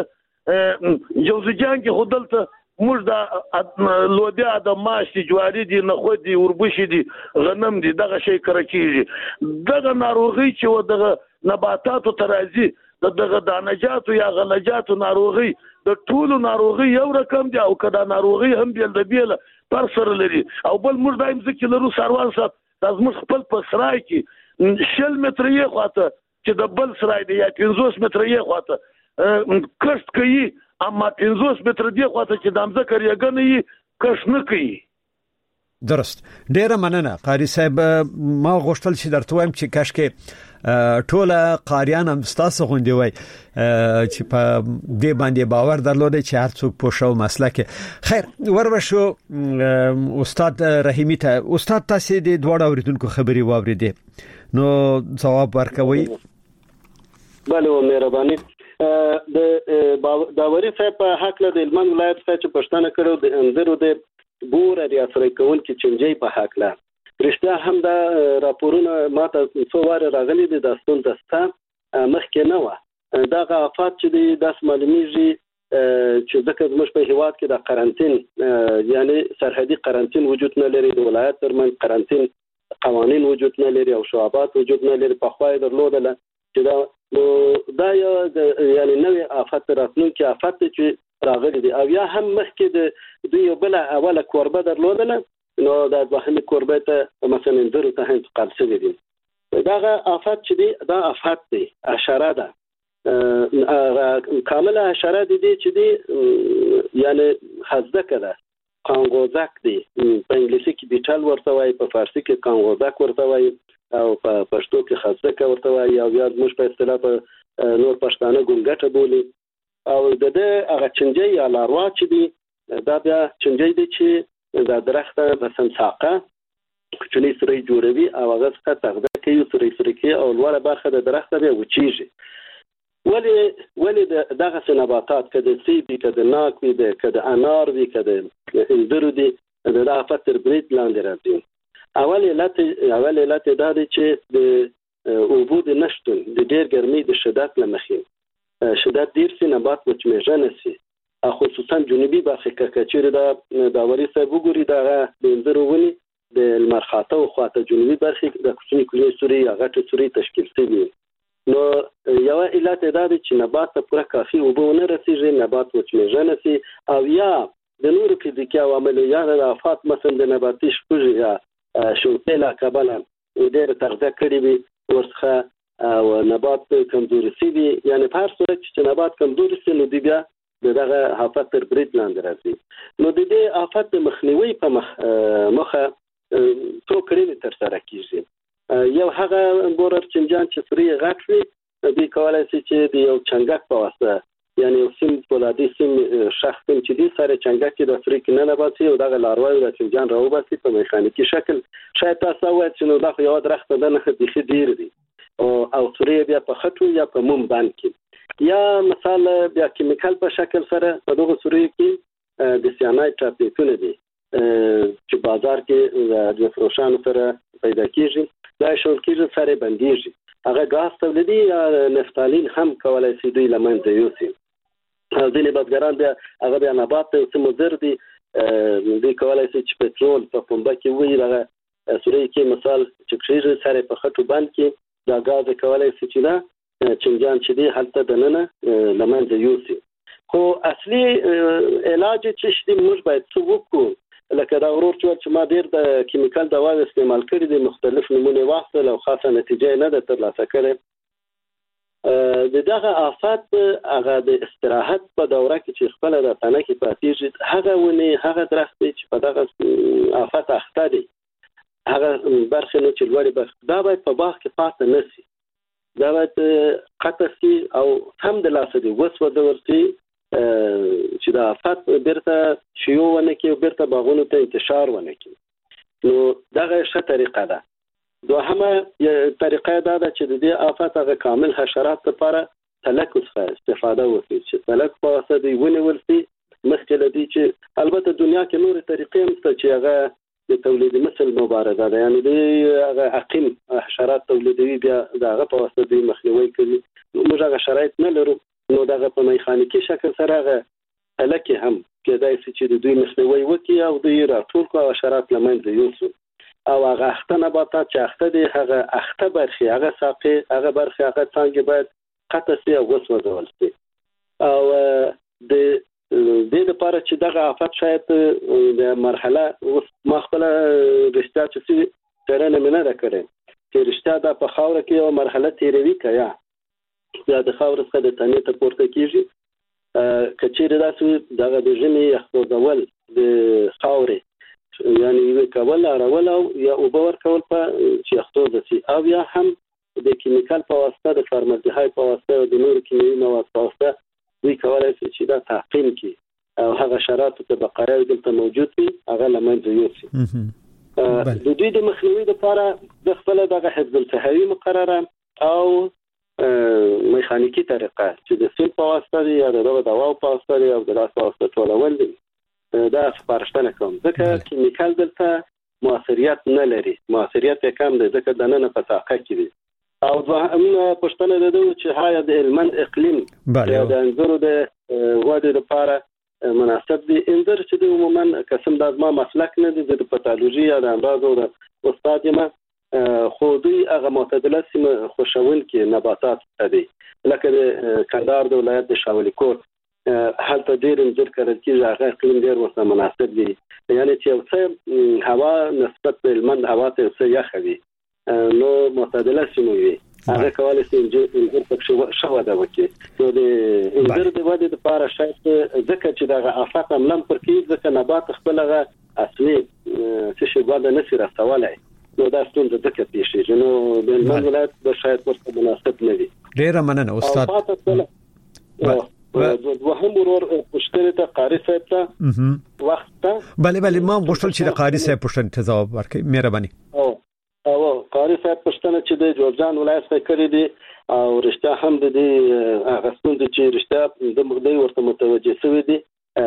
جوزجان کې خودلته موږ د لوبیا د ماشي جواری دي نخود دي وربشي دي غنم دي دغه شی کرکیږي دغه ناروغي چې و دغه نباتاتو ترازی دغه دانجاتو یا غلجاتو ناروغي د ټولو ناروغي یو رقم دي او کدا ناروغي هم بیل د بیل پر سره لري او بل موږ دایم ځکه لرو سروان صاحب لازم خپل په سرای کې 100 متر یې خواته چې د بل سرای دی یا 500 متر یې خواته کښت کوي اما 500 متر دی خواته چې دامزه کریګنې کښ نه کوي درست ډیره مننه قاری صاحب ما غوښتل چې درته وایم چې کاش کې ټوله قاریان هم تاسو غونډي وای چې په دې باندې باور درلودي چې هر څوک پوښو مسلک خیر ورشو استاد رحیمی ته استاد تاسو د دوړ اوریدونکو خبري واوریدې نو جواب ورکوي بله و مهرباني د داوري صاحب په حق له هلمند ولایت څخه چې پښتنه کړو د اندرو د بور ریاستي کول کې چنجي په حق له رښتیا هم دا راپورونه ماته څو واره راغلي دي د ستون دستا مخکې نه و دا غافات چې د معلومیږي چې ځکه زموږ په هیواد کې د قرنټین یعنی سرحدي قرنټین وجود نه لري د ولایت ترمن قرنټین قوانين وجود نه لري او شعبات وجود نه لري په خوای درلودل چې دا یو یعنی نوې آفت راتلونکي آفت چې راغلي دي او یا هم مخکې د دوی بل اوله کوربه درلودل نو دا وهمي کوربه ته مثلا اندرو ته انتقال شوی دي دا آفت چې دی دا آفت دی اشاره ده کامله اشاره دي چې دی یعنی حزدک ده قانغوزک دی په انګلیسي کې بیټل ورته وایي په فارسی کې قانغوزک ورته وایي او په پښتو کې خزدک ورته وایي او یا موږ په اصطلاح په نور پښتانه ګونګټه بولي او د دې هغه چنجي یا لاروا چې دی دا بیا چنجي دی چې د درخته د سمساقه کوچنی سری جوړوي او هغه څخه تغذیه کوي سری کې او لوړه برخه د درخته بیا وچیږي ولی دغه نباتات کده سیبی کده ناک وي کده انار وي کده اندرو دي دا فتر برید لاندې راځي اول علت دا دی چې د اوبو د نشتون د ډیر ګرمۍ د شدت لمخې شدت ډیر سي نبات وچمېږه نسی خصوصا جنوبي برخه کې چې دا داوري صاحب وګوري دا د اندرو ونی د المرخاته او خواته جنوبي برخه د کوچني سوري هغه سوري تشکیل شوی نو یو علت دا دی چې نبات ته پوره کافي اوبه نه رسیږي نبات وچمېږه نسی او یا د نورو فزیکي عوامل یا د آفات مثلا د نباتي شپږ یا شوتله کابل ډېر تغذیه کړې وي ورڅخه او نبات کمزوري سي وي یعنی په هر صورت چې نبات کمزوري سي نو دی بیا دغه آفات تر برید لاندې راځي نو د دې آفات مخنیوي په مخه څو کړنې تر سره کیږي یو هغه بورر چنجان چې سوري غټ وي دوی کولای شي چې د یو چنګک په واسطه یعنی سیم فولادي سیم شخص چې دې سره چنګک د افریقا نه نباتي او دغه لاروي د چنجان راوباسي په میخانیکي شکل شاید تاسو وایئ چې نو دا یو درخت ده نه دي ډیر دي او سوري بیا په خټو یا په موم باندې یا مثال بیا کیمیکل په شکل سره په دغه سوري کې د سیانایت ټاپلیټونه دي چې بازار کې د فروشانو سره پیدا کیږي دا شول کېږي سره بنديږي هغه غاز تولیدي یا نفتالین هم کولای شي دوی لمنځه یوسي ځینې بزګران بیا هغه بیا نبات ته مضر دي دوی کولای شي چې پټرول په پمپه کې وي دغه سوري کې مثال چې کېږي سره په خټو باندې کې دا غاز کولای شي چې دا چنجان چې دی هلته دننه لمنځه یوسي خو اصلي علاج چې شته موږ باید څه وکړو لکه دا ورور چې ما ډیر د کیمیکل دواوې استعمال کړې دي مختلف نمونه واخیستل او خاصه نتیجه نه ده ترلاسه کړې دغه آفات هغه د استراحت په دوره کې چې خپل راتنه کې پاتېږي هغه ونی هغه درخت چې په دغه آفات اخته دي هغه برخه نو چې لوړې برخه دا باید په باغ کې پاتې نشي دا قطع شي او هم د لاسه دی وسوده ورسي چې دا آفات بیرته شیو ونه کې بیرته باغونو ته انتشار ونه کې. نو دغه ښه طریقه ده. دوهمه طریقه دا ده چې د دې آفات هغه کامل حشرات لپاره تلکس څخه استفاده وکړي چې تلک په واسطه دی ونیول شي مخکې لدی چې البته دنیا کې نور طریقې هم شته چې هغه د تولید مثل مبارزه ده، یعنی د هغه عقیم حشرات تولیدوي بیا دغه په واسطه دی مخنیوي کوي. موږ هغه شرایط نه لرو، نو دغه په میخانیکي شکل سره هغه تلک هم کېدای شي چې د دوی مخنیوي وکړي او دوی راټول کړي او حشرات له منځه یوسي. او هغه اخته نباتات چې اخته دي هغه اخته برخې هغه ساقې هغه برخې هغه څنګه باید قطع شي او وسوځول شي. او د دې لپاره چې دغه آفت شاید د مرحله ما خپل رښتیا چې ترنه منه ده کړې چې رښتیا د په خاور کې یو مرحله تیروي کیا یا د خاور څخه د تنې ته پورته کیږي کچېره داسې دغه د ژمي یخودول د خاورې یعنی یو کول راول او یا اوبور کول په چې یخود شي او یا هم د کیمیکال په واسطه د فارمالدهاید په واسطه د نور کیمیاوي مواد په واسطه دوی کولای شي چې دا تعقیم کړي او هغه شرایط ته بقایاوي دلته موجود وي هغه لمنځه یوسي. د دوی د مخنیوي لپاره د خپل دغه حفظ الصحوي مقرره او میخانیکی طریقه چې د سیل په واسطه دی یا د دوا په واسطه دی او د لاس په واسطه ټولول دي دا سپارښتنه کوم. ځکه کیمیکال دلته موثریت نه لري، موثریت یې کم دی ځکه د نن په طاقه کې دی. او دوهمه پوښتنه ده چې هایا د هلمند اقلیم د انځورو د وده لپاره مناسب دي. انځر چې د عموما قسم د ما مسلک نه دي د پاتولوژي یا د امراضو د استاد ما خو دوی هغه معتدله سیمه خوشول کې نباتات دي لکه د کندهار د ولایت د شاولی کوټ هلته ډېر انځر کړل چې هغه اقلیم ډېر ورته مناسب دي، یعنی چې یو څه هوا نسبت د هلمند هوا ته څه یخ وي نو معتدله سیمه وي هغه کولای شي انځر پکې شو ده وکي. نو د انځر د وده لپاره شاید ځکه چې دغه آفات عملاً پر کې ځکه نبات خپلغه اصلي څه شی باندې نشي راستولای نو دا ستونزه ده کې پیښیږي. نو د هلمند ولایت به شاید ورته مناسب نه وي. ډېر مننه استاد. وهم ورور پښتنه ته قاری صاحب ته وخت ته بله ما غوښتل چې د قاری صاحب پښتنه ته جواب ورکړي. مهرباني. او قاری صاحب پښتنه چې د جورجان ولایت څخه کړی دي او رښتیا هم د دې غسون د چې رښتیا د مخدي ورته متوجه شوی دي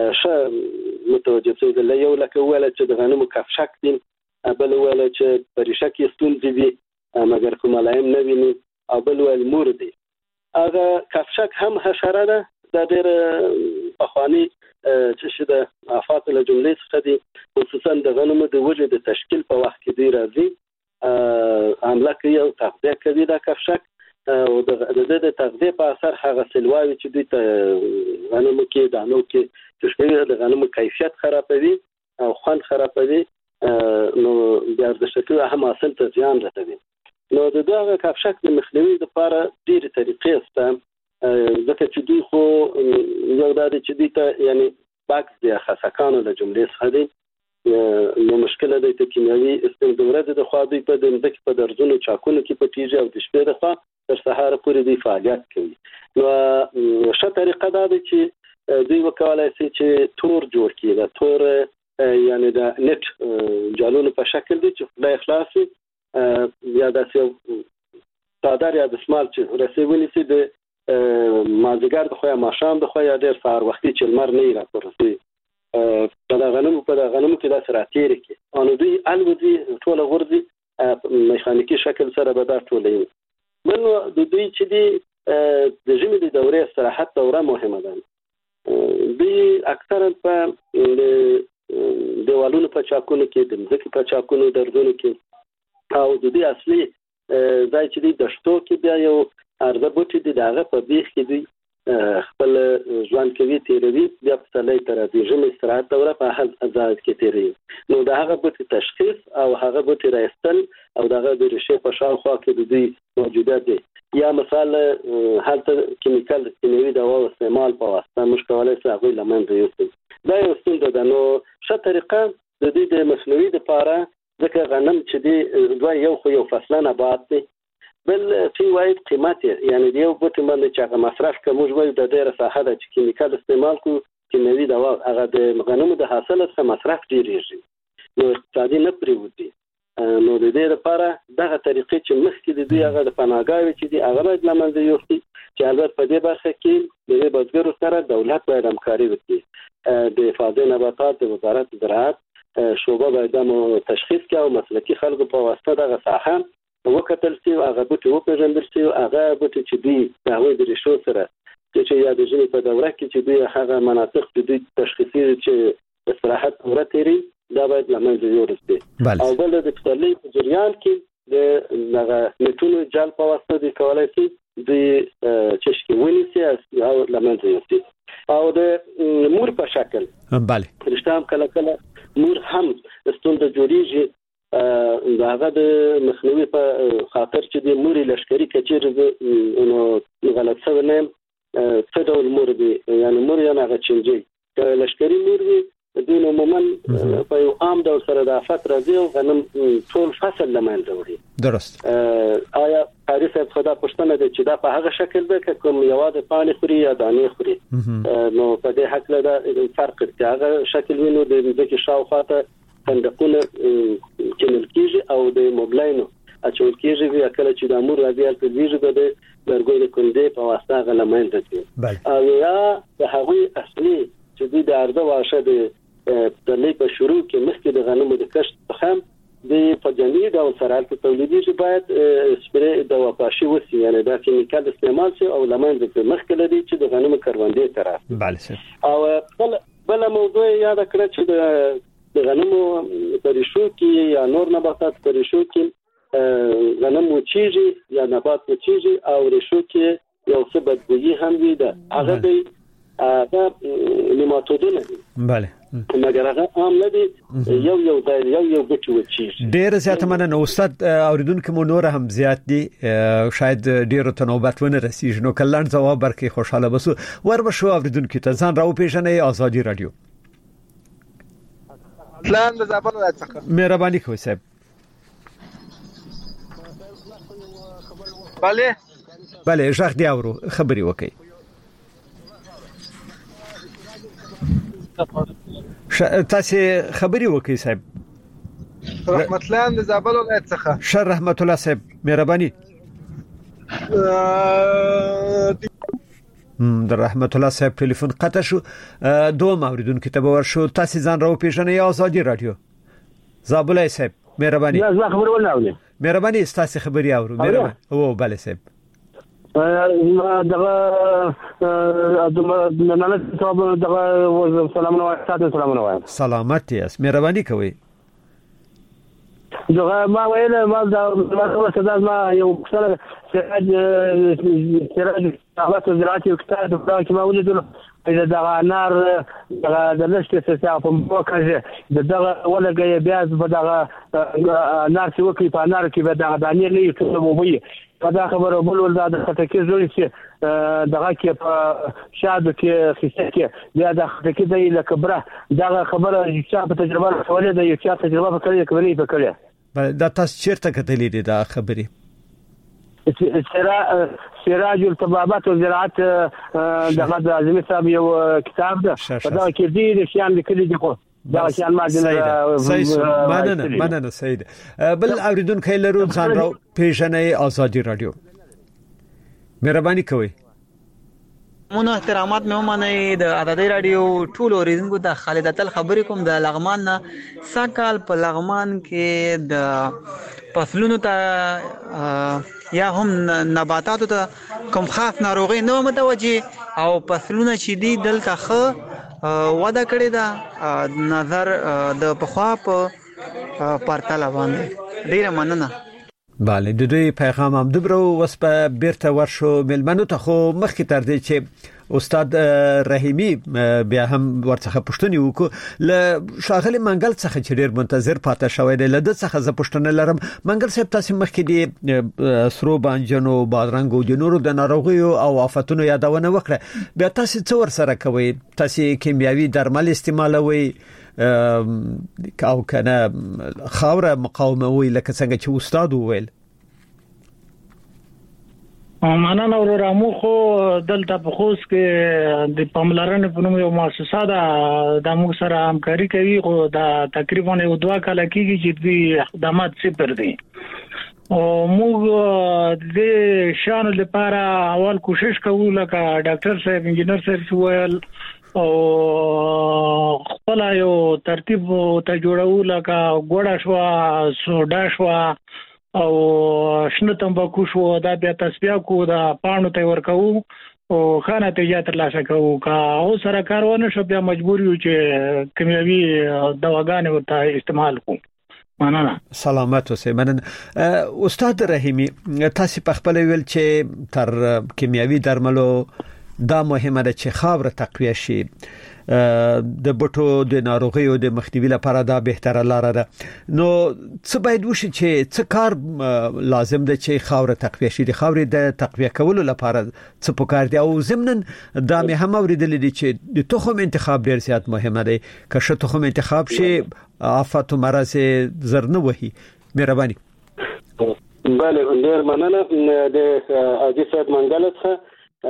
ش متوجه شوی دی یو لکه ولا چې د غنمو کفشک دي بل ولا چې پریشک یستون دي مګر کوم لایم نه ویني او بل ول مور دي. هغه کفشک هم حشره ده دا ډېر پخوانی چې شته آفات له جملې څخه دي خصوصا د غنمو د وجود د تشکیل په وخت کې دی راځي عمله کوي او تغذیه کوي دا کفشک او د تغذیه په اثر هغه سلواوي چې د غنمو کې دانو کې چې د غنمو کیفیت خرابوي او خوند خرابوي نو د ارزښتو هم اصل ته زیان رسوي. نو دغه کفشک د مخنیوي لپاره ډېرې طریقې شته ځکه چې دوی خو یو دا چې دوی ته یعنی باکس د خاصکانو د جملې څخه دي نو مشکله د کیمیاوي استمرار د خو دوی په د ځکه په درزونو چاکونو کې پټیږي او د شپې د خوا تر سهار پورې دوی فعالیت کوي. نو ښه طریقه دا ده چې دوی وکولای شي چې تور جوړ کړي دا تور یعنی د نت جالونو په شکل دي چې خدای خلاصي یا د صادر یا د سمال چې رسېونی سي د مازیګر د خو یا ماشام د خو یا ډېر سهار وختي چې لمر نه راځي په د غنمو کې دا سراتیر کې انو دوی الوزي ټوله غورځي میخانیکی شکل سره به دا ټوله بل د دوی چې دی د ژمي د دورې استراحت دوره مهمه ده. دوی اکثرا په دیوالونو په چاکونو کې د ځمکې په چاکونو درځونو کې او د دې اصلي ځای چې دی د شتو کې بیا یو ارزه بوټي دي دغه په بیخ کې دوی خپل ځوان کوي تیروي بیا په سلای تر د ژمي استراحت دوره په حال ازاد کې تیروي. نو دغه بوټي تشخیص او هغه بوټي راستل او دغه د ریښې په شاوخوا کې د دوی موجودات دي یا مثال هلته کیمیکال کیمیاوي دوا استعمال په واسطه مشکلات هغه لمنځه یوسي. دا یو ستونزه ده. نو ښه طریقه د دې د مصنوعي لپاره ځکه غنم چې دی دوی یو خو یو فصله نبات دی بل فی واحد قیمت یعنی یو بوټي باندې چې هغه مصرف کوم وایي د ډیره ساحه د کیمیکال استعمال کو کیمیاوي دوا هغه د غنمو د حاصل څخه مصرف ډیریږي نو اقتصادي نه پریوتی نو د دې لپاره دغه طریقې چې مخکې د دې هغه د پناهګاوي چې دی هغه باید لمنځه یوسي چې البته په دې برخه کې د بزګرو سره دولت باید همکاري وکړي د حفاظت نباتات د وزارت زراعت شوبه باید تشخیص کوي او مسلکي خلکو په واسطه دغه ساحه وکتل شي هغه بوټي وپېژندل شي هغه بوټي چې دی هغه د ریشو سره چې یا د ژمي په دوره کې چې دی هغه مناطق چې دی تشخیصي چې استراحت ورته دا باید لمنځه یوسي او بل د پسرلي په جریان کې د هغه نتونو جال په واسطه د کولای شي د چشکي ونیسي او لمنځه یوسي او د مور په شکل بله رښتام کله مور هم ستونزه جوړیږي هغه د مخنیوي په خاطر چې د موري لشکري کچیر نو غلط څه نه څه ډول مور دی یعنی مور یا هغه چنجي لشکري مور دی دین عموما په یو عام ډول سره د افات راځي او غنم ټول فصل لمنځه وړي درست آیا تاریخ خدا پښتنه د چې دا په هغه شکل به کوم یواده پانی خوري یا دانې خوري نو په دې حق له فرق دی هغه شکل وینو د ځکه شاوخاته صندوقونه کېنل کیږي او د موبلاینو اچول کیږي یا کله چې د امور راځي په دیږي د برګوي د کندې په واسطه غلمنځه کوي او یا د هغه اصلي چې د ارزه واشه د لې په شروع کې مخکې د غنمو د کښت څخه د فجنی ډول سره په تولیدي چې باید سپری د وپاشي وسی یعنی د کیمیکال استعمال شي او لمنځه په مخکې لري چې د غنمو کروندې طرف بله او بل موضوع یاد کړئ چې د غنمو پرېشو کې یا نور نباتات پرېشو کې غنم وچیږي یا نبات وچیږي او ریشو کې یو څه بدبویي هم وي ده هغه دی دا نیماتودونه دي بله مګر هغه عام نه دي یو بوټي وچیږي ډېر زیات مننه استاد اوریدونکو مو نور هم زیات دي شاید ډېر ته نوبت ونه رسیږي نو کلان ځواب ورکړي خوشاله بسو وربشو اوریدونکو ته ځان راو پیژنې ازادي رادیو پلان د زابل ولایت څخه مهرباني کوئ صاحب بله ژغ دی اورو خبري وکي تاسو خبري وکي صاحب رحمت الله د زابل ولایت څخه شر رحمت الله صاحب مهرباني در رحمت الله صاحب ټلیفون قطع شو دوه اوریدونکو ته ورشو تاسو ځان راو پیژنې ازادي رادیو زابل صاحب مهرباني زه خبر ولناولم مهرباني تاسو خبري اورو مهرباني او بله صاحب دغه سلامونه سلامت یاست مهرباني کوئ دغه ما ویل ما د صداز ما یو څه سراج هغه زراعت یو کتاب د پراکې ما ولیدل دغه انار دغه د لشتې څخه په موکه دغه ولګي بیا په دغه انار چې وکي په انار کې به دغه دانې نه یو وبوي په دا خبره بل د خټکی جوړ شي دغه کې په شاده کې خسته کې بیا د خټکی د لکبره دغه خبره چې په تجربه سوالې د یو چا تجربه وکړي دا تاسو چیرته کتلې دي دا خبري سراج الطبابات والزراعات دغه د اعظمي صاحب یو کتاب ده په دا کې دي شیان لیکلي دي خو دا شیان مننه سید بل اوریدونکو لرو ځان راو پیژنې ازادي رادیو مهرباني کوئ مونږ احترامات مې ومنئ د ازادي رادیو ټول اوریدونکو د خالد تل خبرې کوم د لغمان نه ساکال په لغمان کې د فصلونو ته یا هم نباتاتو ته کوم خاص ناروغي نه متوجه او فصلونه چې دي دلته خو وده کړی دا نظر د پخوا په پرتله باندې ډیره مننه بله د دوی پیغام هم دبرو وس په بیرته ورشو ملمنو ته خو مخکې تر دې چې استاد رحیمی بیا هم ورڅخه پښتني وکړو ل شاغلی منګل څخه چې ډیر منتظر پاتې شوی دی له د څخه ز پښتنه لرم منګل صاحب تاسو مخکې دی سرو بانجنو بادرنګو د نورو د ناروغیو او آفتونو یادونه وکړه بیا تاسو څو ور سره کوي تاسو کیمیاوي درمل استعمالوي او کنه خاوره مقاومه وی لکه څنګه چې استاد وویل مننه ورور مو خو دلته په خوست کې د پاملرنې په نوم یو مؤسسه ده د موږ سره همکاري کوي خو دا تقریبا یو 2 کال کېږي چې د خدمات صفر دي او موږ د شان لپاره اول کوشش کوو لکه ډاکټر صاحب انجنیر صاحب ویل او خپل یو ترتیب ته جوړو لکه ګوډه شو سوډا شو او شنه تمباکو شو دا بیا تصفیه کو دا پانو ته ورکو او خانه ته ترلاسه کوو کا او سره کارونه شو بیا مجبور یو چې کیمیاوي دواګانې ورته استعمال کوو. مننه. سلامت اوسئ. مننه. استاد رحیمی تاسو په خپل ویل چې تر کیمیاوي درملو دا مهمه ده چې خاور تقویه شي د بټو د ناروغیو د مخنیوي لپاره دا بهتره لار ده. نو څه باید وشي چې څه کار لازم ده چې خاور تقویه شي؟ د خاورې د تقویه کولو لپاره څه پکار دي؟ او ضمن دا مې هم اوریدل دي چې د تخم انتخاب ډیر زیات مهمه دی. که شه تخم انتخاب شي آفات و مرض زر نه وهي. مهرباني. بله ډیر مننه د حاجی صاحب منګل څخه.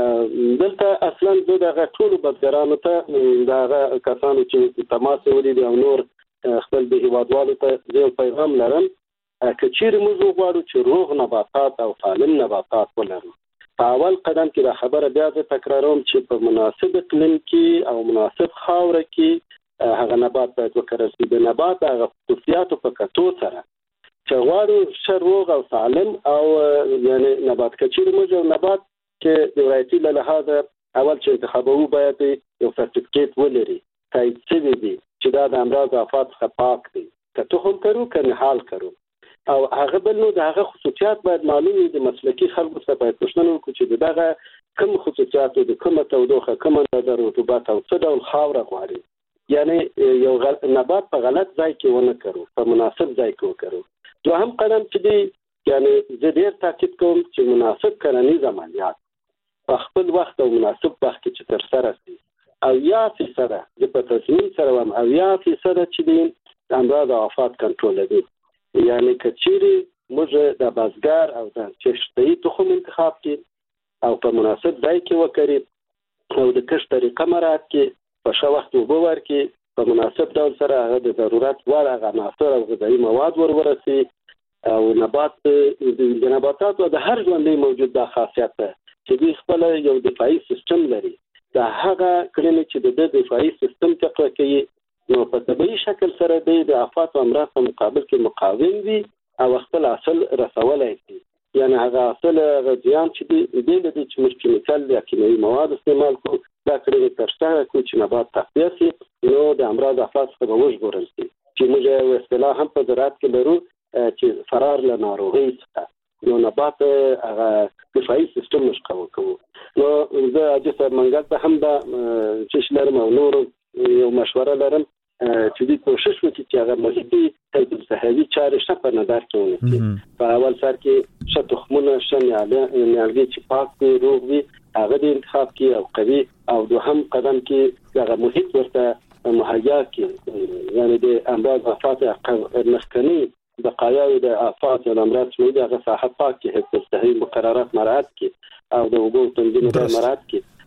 دلته اصلا دغه ټول بدګرانو ته دغه کسانو چې تماس ولري او نور خپل د هیوادوالو ته یو پیغام لرم کچیر موږ غواړو چې روغ نباتات او سالم نباتات ولرو. په اول قدم کې دا خبره بیا تکراروم چې په مناسب اقلیم کې او مناسب خاور کې هغه نبات باید وکرل شي. د نبات هغه خصوصیاتو په کتو سره چې غواړو چې روغ او سالم او یعنی نبات کچیر موږ نبات چې د ولایتي له لحاظه اول چې انتخابو باید یو سرټیفیکیټ ولري تایید شوی دی چې دا د امراض آفات څخه پاک دی که تخم کرو که نهال کرو او هغه بل نو د هغه خصوصیات باید معلوم وي. د مسلکي خلکو څخه باید پوښتنه وکړو چې دغه کوم خصوصیات د کومه تودوخه کومه د رطوبت او څه ډول خاور غواړي. یعنی یو نبات په غلط ځای کې ونه کرو په مناسب ځای کې وکړو. دوهم قدم چې دی یعنی زه ډیر تاکید کوم چې مناسب کرنیز عملیات په خپل وخت او مناسب وخت کې چې تر سره شي او 100% د په تصمیم سره هم او 100% چې د امراض او آفات کنټرول دي. یعنی کچيري موږ د بازګر او د چشتي تخم انتخاب کې او په مناسب ځای کې وکړي او د کښت طریقه مراعات کې په شاو وخت وبور کې په مناسب ډول سره هغه د ضرورت وړ هغه عناصر او غذایی مواد ورورسي او نبات د نباتاتو د هر ژوندي موجود د خاصیت چې دوی خپل یو دفاعي سیستم لري. دا هغه کړنې چې د دفاعي سیستم تقویه کوي نو په طبيعي شکل سره د آفات او امراض په مقابل کې مقاوم وي او خپل اصل رسولای شي. یعنی هغه اصل غذیان چې د دې چې موږ کیمیکل یا کیمیاوي مواد استعمال کوو دا کړنې ترسره کوي چې نبات تقویه شي نو د امراض آفات څخه وژغورل شي. چې موږ یو اصطلاح هم په زراعت کې لرو چې فرار له ناروغۍ څخه نو نبات هغه دفاعي سیستم مشکو کوو. نو زه اجازه منګل ته هم دا چې لرم او نور یو مشوره لرم چې دوی کوشش وکړي چې هغه مزيدي تدبیر صحوي چارې شپه نه درته ونیسي. په اول سر کې شته تخمونه شنه نیالګي چې پاک وي روغ وي هغه د انتخاب کې او قوي او دوهم قدم کې هغه محیط ورته مهیا کې یعنی د امراض آفات مخکنی بقایاوي د آفات او امراض شوی د ساحه پاک کې حفظ صحي مقررات مراعات کې او د وګړو تنظیم مراعات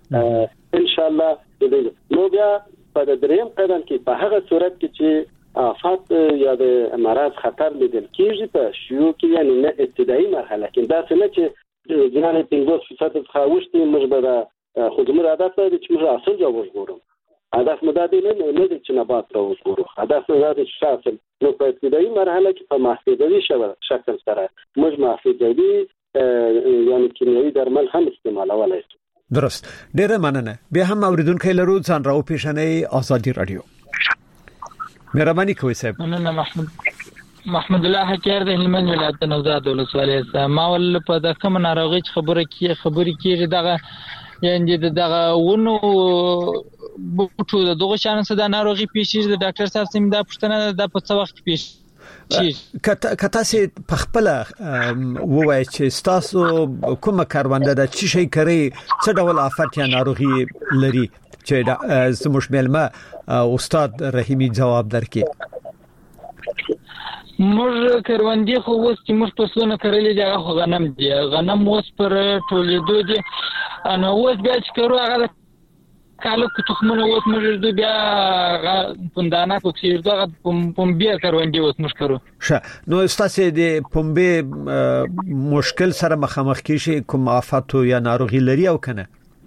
کې ان شاء الله. نو بیا په دریم قدم کې په هغه صورت کې چې آفات یا د مرض خطر لیدل کېږي په شیوع کې یعنی نه ابتدایي مرحله کې دا څه چې جنانه 50% څخه وشتي موږ به خودمون عادت لري چې موږ اصل جواب وګورو. هدف مدادي نه دي چې نبات راو وګورو. هدف مدادي چې شاسل نو په ابتدایي مرحله کې په محدودي شکل سره موږ محدودي یعنی کیمیاوي درمل هم استعمالولای شو. درست. ډیره مننه. بیا هم اوریدونکو لرو ځان راو پیښنې ازادي رادیو. مهرباني کوئ صاحب. مننه محمد الله حکیر د هلمند ولایت نوزاد ولسوالۍ ما ول په د کوم ناروغي خبرې کیږي دغه یعنی دغه ونو بوټو دغه شان څه د ناروغي پیښیږي د ډاکټر صاحب سم دا پښتنه د په څه وخت پیښیږي کته سي پخپل وای چې تاسو کومه کارونده د چی شي کوي څه ډول آفات یا ناروغي لري چې زموږ ملما استاد رحیمی جواب درکې. موږ کروندې خو اوس چې موږ فصلونه کرلې دي هغه غنم دي، غنم اوس پر ټولېدو دي. نو اوس بیا چې کرو هغه کالو کې تخمونه اوس موږ بیا پوندانه کو چې دغه پمبې کروندې اوس موږ کرو. نو استاسې د پمبې مشکل سره مخامخ کیږي، کوم آفات یا ناروغي لري او کنه؟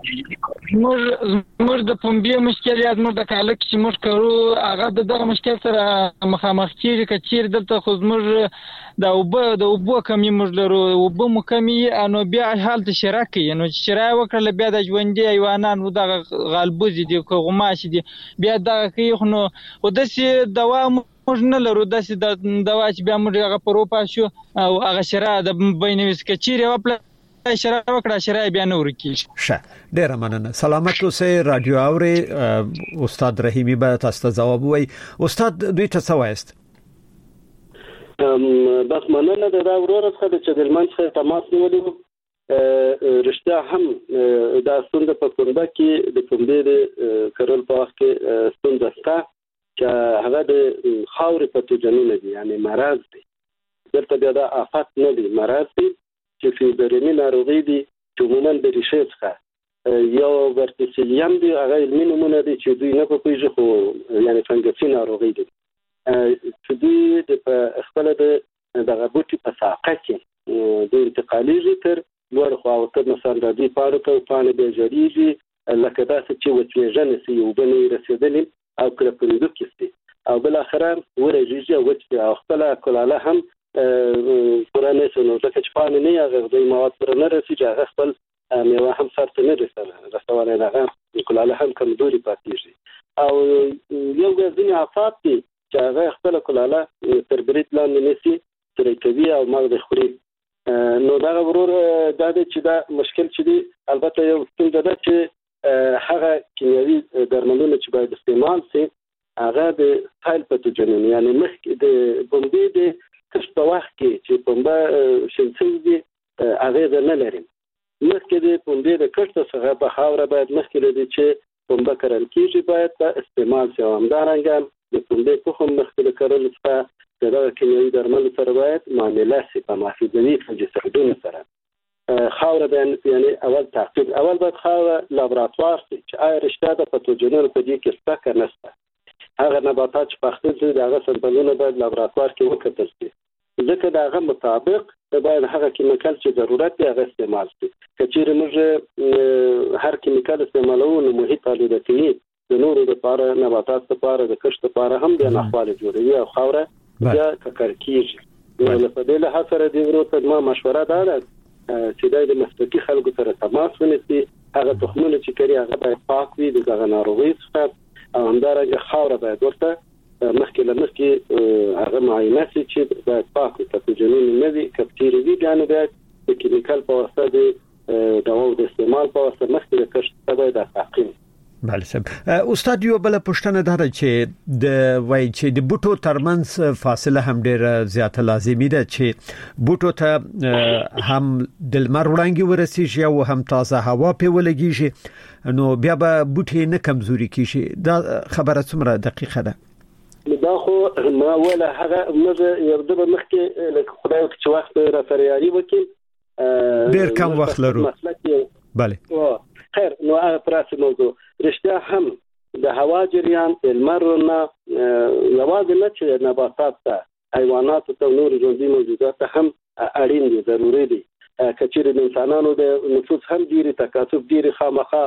موږ د پمبې مشکل یا موږ د کالک چې موږ کرو هغه دغه مشکل سره مخامخ کیږي. کچیر دلته خو موږ د اوبو کمی موږ لرو، اوبو مو کمی، نو بیا حالت شراکه نو شرای وکړل بیا د ژوندۍ حیوانات نو د غالبوزي دي کوغماش دي بیا دغه کې خو نو ودسي دوا موږ نه لرو، داسې د دوا چې بیا موږ هغه پروپا شو او هغه شرا د بینويس کچیر یو پل شرا وکړه شرا بیا نور کیږي. ډیر مننه. سلامت اوسئ. رادیو اوري استاد رحیمی به تاسو ته جواب وای. استاد دوی ته څه وایست؟ بس مننه دا ورور څخه چې د لمن څخه تماس نیولې رښتیا هم دا ستونزه په پنبه کې د پنبې د کرل په وخت کې ستونزه شته چې هغه د خاورې پاتوجنونه دي، یعنی مرض دي. دلته بیا دا آفات نه دي، مرض دي چې فیبرینی ناروغي دي چې عموما د ریښې څخه یو ورتیسیلیم دي، هغه علمي نومونه دي چې دوی نه پوهیږي خو یعنی فنګسي ناروغي دي چې دوی د خپل د غبوټي په ساقه کې د انتقالي تر لوړ خو او تر مثلا د دې پاره ته پانه به جریږي لکه داسې چې وچېژنه سي او بنې رسیدلې او کله پرېدو کېستي او بل اخره ورېږي او چې خپل کلاله هم پرانه سينو ځکه چې پانه نه هغه د مواد پر نه رسیږي، هغه خپل میوه هم سره نه رسول هغه کلاله هم کمزوري پاتېږي. او یو ځینې آفات دي چې هغه خپل کلاله تر برید لاندې نسی تر کوي او مغز خوري. نو دا ورور دا چې دا مشکل چې دی البته یو څه ده چې هغه کیمیاوي درملونه چې باید استعمال شي هغه د فایل پاتوجنون یعنی مخکې د بمبې د کښ په وخت کې چې پمبه شنسي دي هغه نه لري. مخکې د پمبې د کښ څخه په خاوره باید مخکې لري چې پمبه کرل کیږي باید په استعمال شي. همدارنګه د پمبې تخم مخکې کړل څخه دغه کیمیاوي درمل سره باید معامله شي په محافظوي فنجسایډونو سره. خاوره یعنی اول تعقیب، اول باید خاوره لابراتوار شي چې آیا رښتیا د پاتوجنونو په دې کې شته که نشته. هغه نباتات چې پخته دي دغه سمپلونه باید لابراتوار کې وکتل شي، ځکه دغه مطابق باید هغه کیمیکل چې ضرورت دی هغه استعمال شي. کچېرې موږ هر کیمیکل استعمالو نو محیط آلوده کوي، د نورو لپاره نباتات لپاره د کښت لپاره هم د ناخواله جوړوي او خاوره بیا ککر کیږي. نو په دې له سره دی ورته ما مشوره ده چې د مسلکي خلکو سره تماس ونیسي، هغه تخمونه چې کوي هغه باید پاک وي د ناروغي څخه او همدارنګه خاوره باید ورته مخکې لمخکې هغه معاینه شي چې باید پاک وي، پاتوجنون نه وي، کپتیري وي، یعنې باید د کیمیکل په واسطه د دواو د استعمال په واسطه مخکې د کښت باید تعقیم. بله صاحب. استاد یو بل پوښتنه ده چې د وای چې د بوټو ترمنځ فاصله هم ډیره زیاته لازمي ده چې بوټو ته هم د لمر وړانګې ورسیږي او هم تازه هوا په ولګیږي، نو بیا به بوټي نه کمزوري کیږي. دا خبره څومره دقیقه ده؟ دا خو ما ولا هغه موږ یو د مخکې لکه خدای چې وخت را سره وکړي ډیر کم وخت لرو. بله خیر. نو هغه پراته موضوع رښتیا هم د هوا جریان المرنا یوازې نه چې نباتات ته حیوانات ته نور ژوندۍ موجودات هم اړین دي، ضروري دي. کچېرې د انسانانو د نفوس هم ډیری تکاثف ډیری خامخا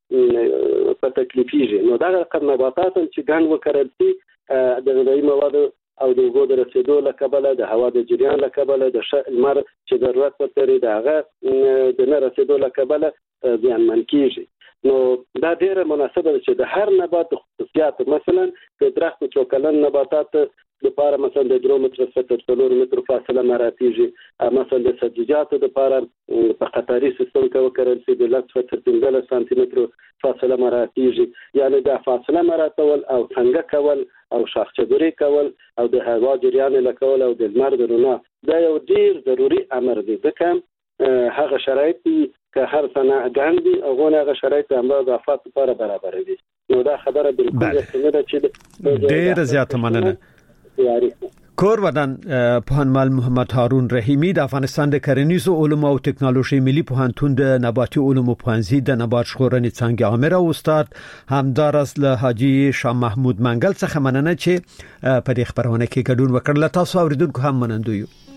په تکلیفیږي، نو دا رقم نباتات چې ګڼ وکړل شي د غذایي موادو او د اوبو د رسیدو له کبله د هوا د جریان له کبله د لمر چې ضرورت ورته د هغه د نه رسیدو له کبله زیانمن کیږي. نو دا ډیره مناسبه ده چې د هر نبات خصوصیات مثلا د درخت چوکلن نباتات لپاره مثلا د 2 متر څخه 4 متر فاصله مراتیږي، مثلا د سبزیجاتو لپاره په قطاري سیستم کې وکړل شي د 15 سانتي متر فاصله مراتیږي، یعنی د فاصله مراتول او څنګه کول او شاخچه‌ګري کول او د هوا جریان لکول او د لمر د رڼا دا یو ډیر ضروری امر دی، ځکه هغه شرایط که هر سنه ګاندي او غونه هغه شرایط هم د افات لپاره برابر دي. نو دا خبره بالکل څنګه ده چې ډیر زیات مننه. کور ودان پوهنمل محمد هارون رحیمی د افغانستان د کرنیزو علومو او ټکنالوژي ملي پوهنتون د نباتي علومو پوهنځي د نبات ژغورنې څانګې امر او استاد همدارس له حاجی شاه محمود منګل څخه مننه چې په دې خبرونه کې ګډون وکړل. تاسو اوریدونکو هم منندوی یو.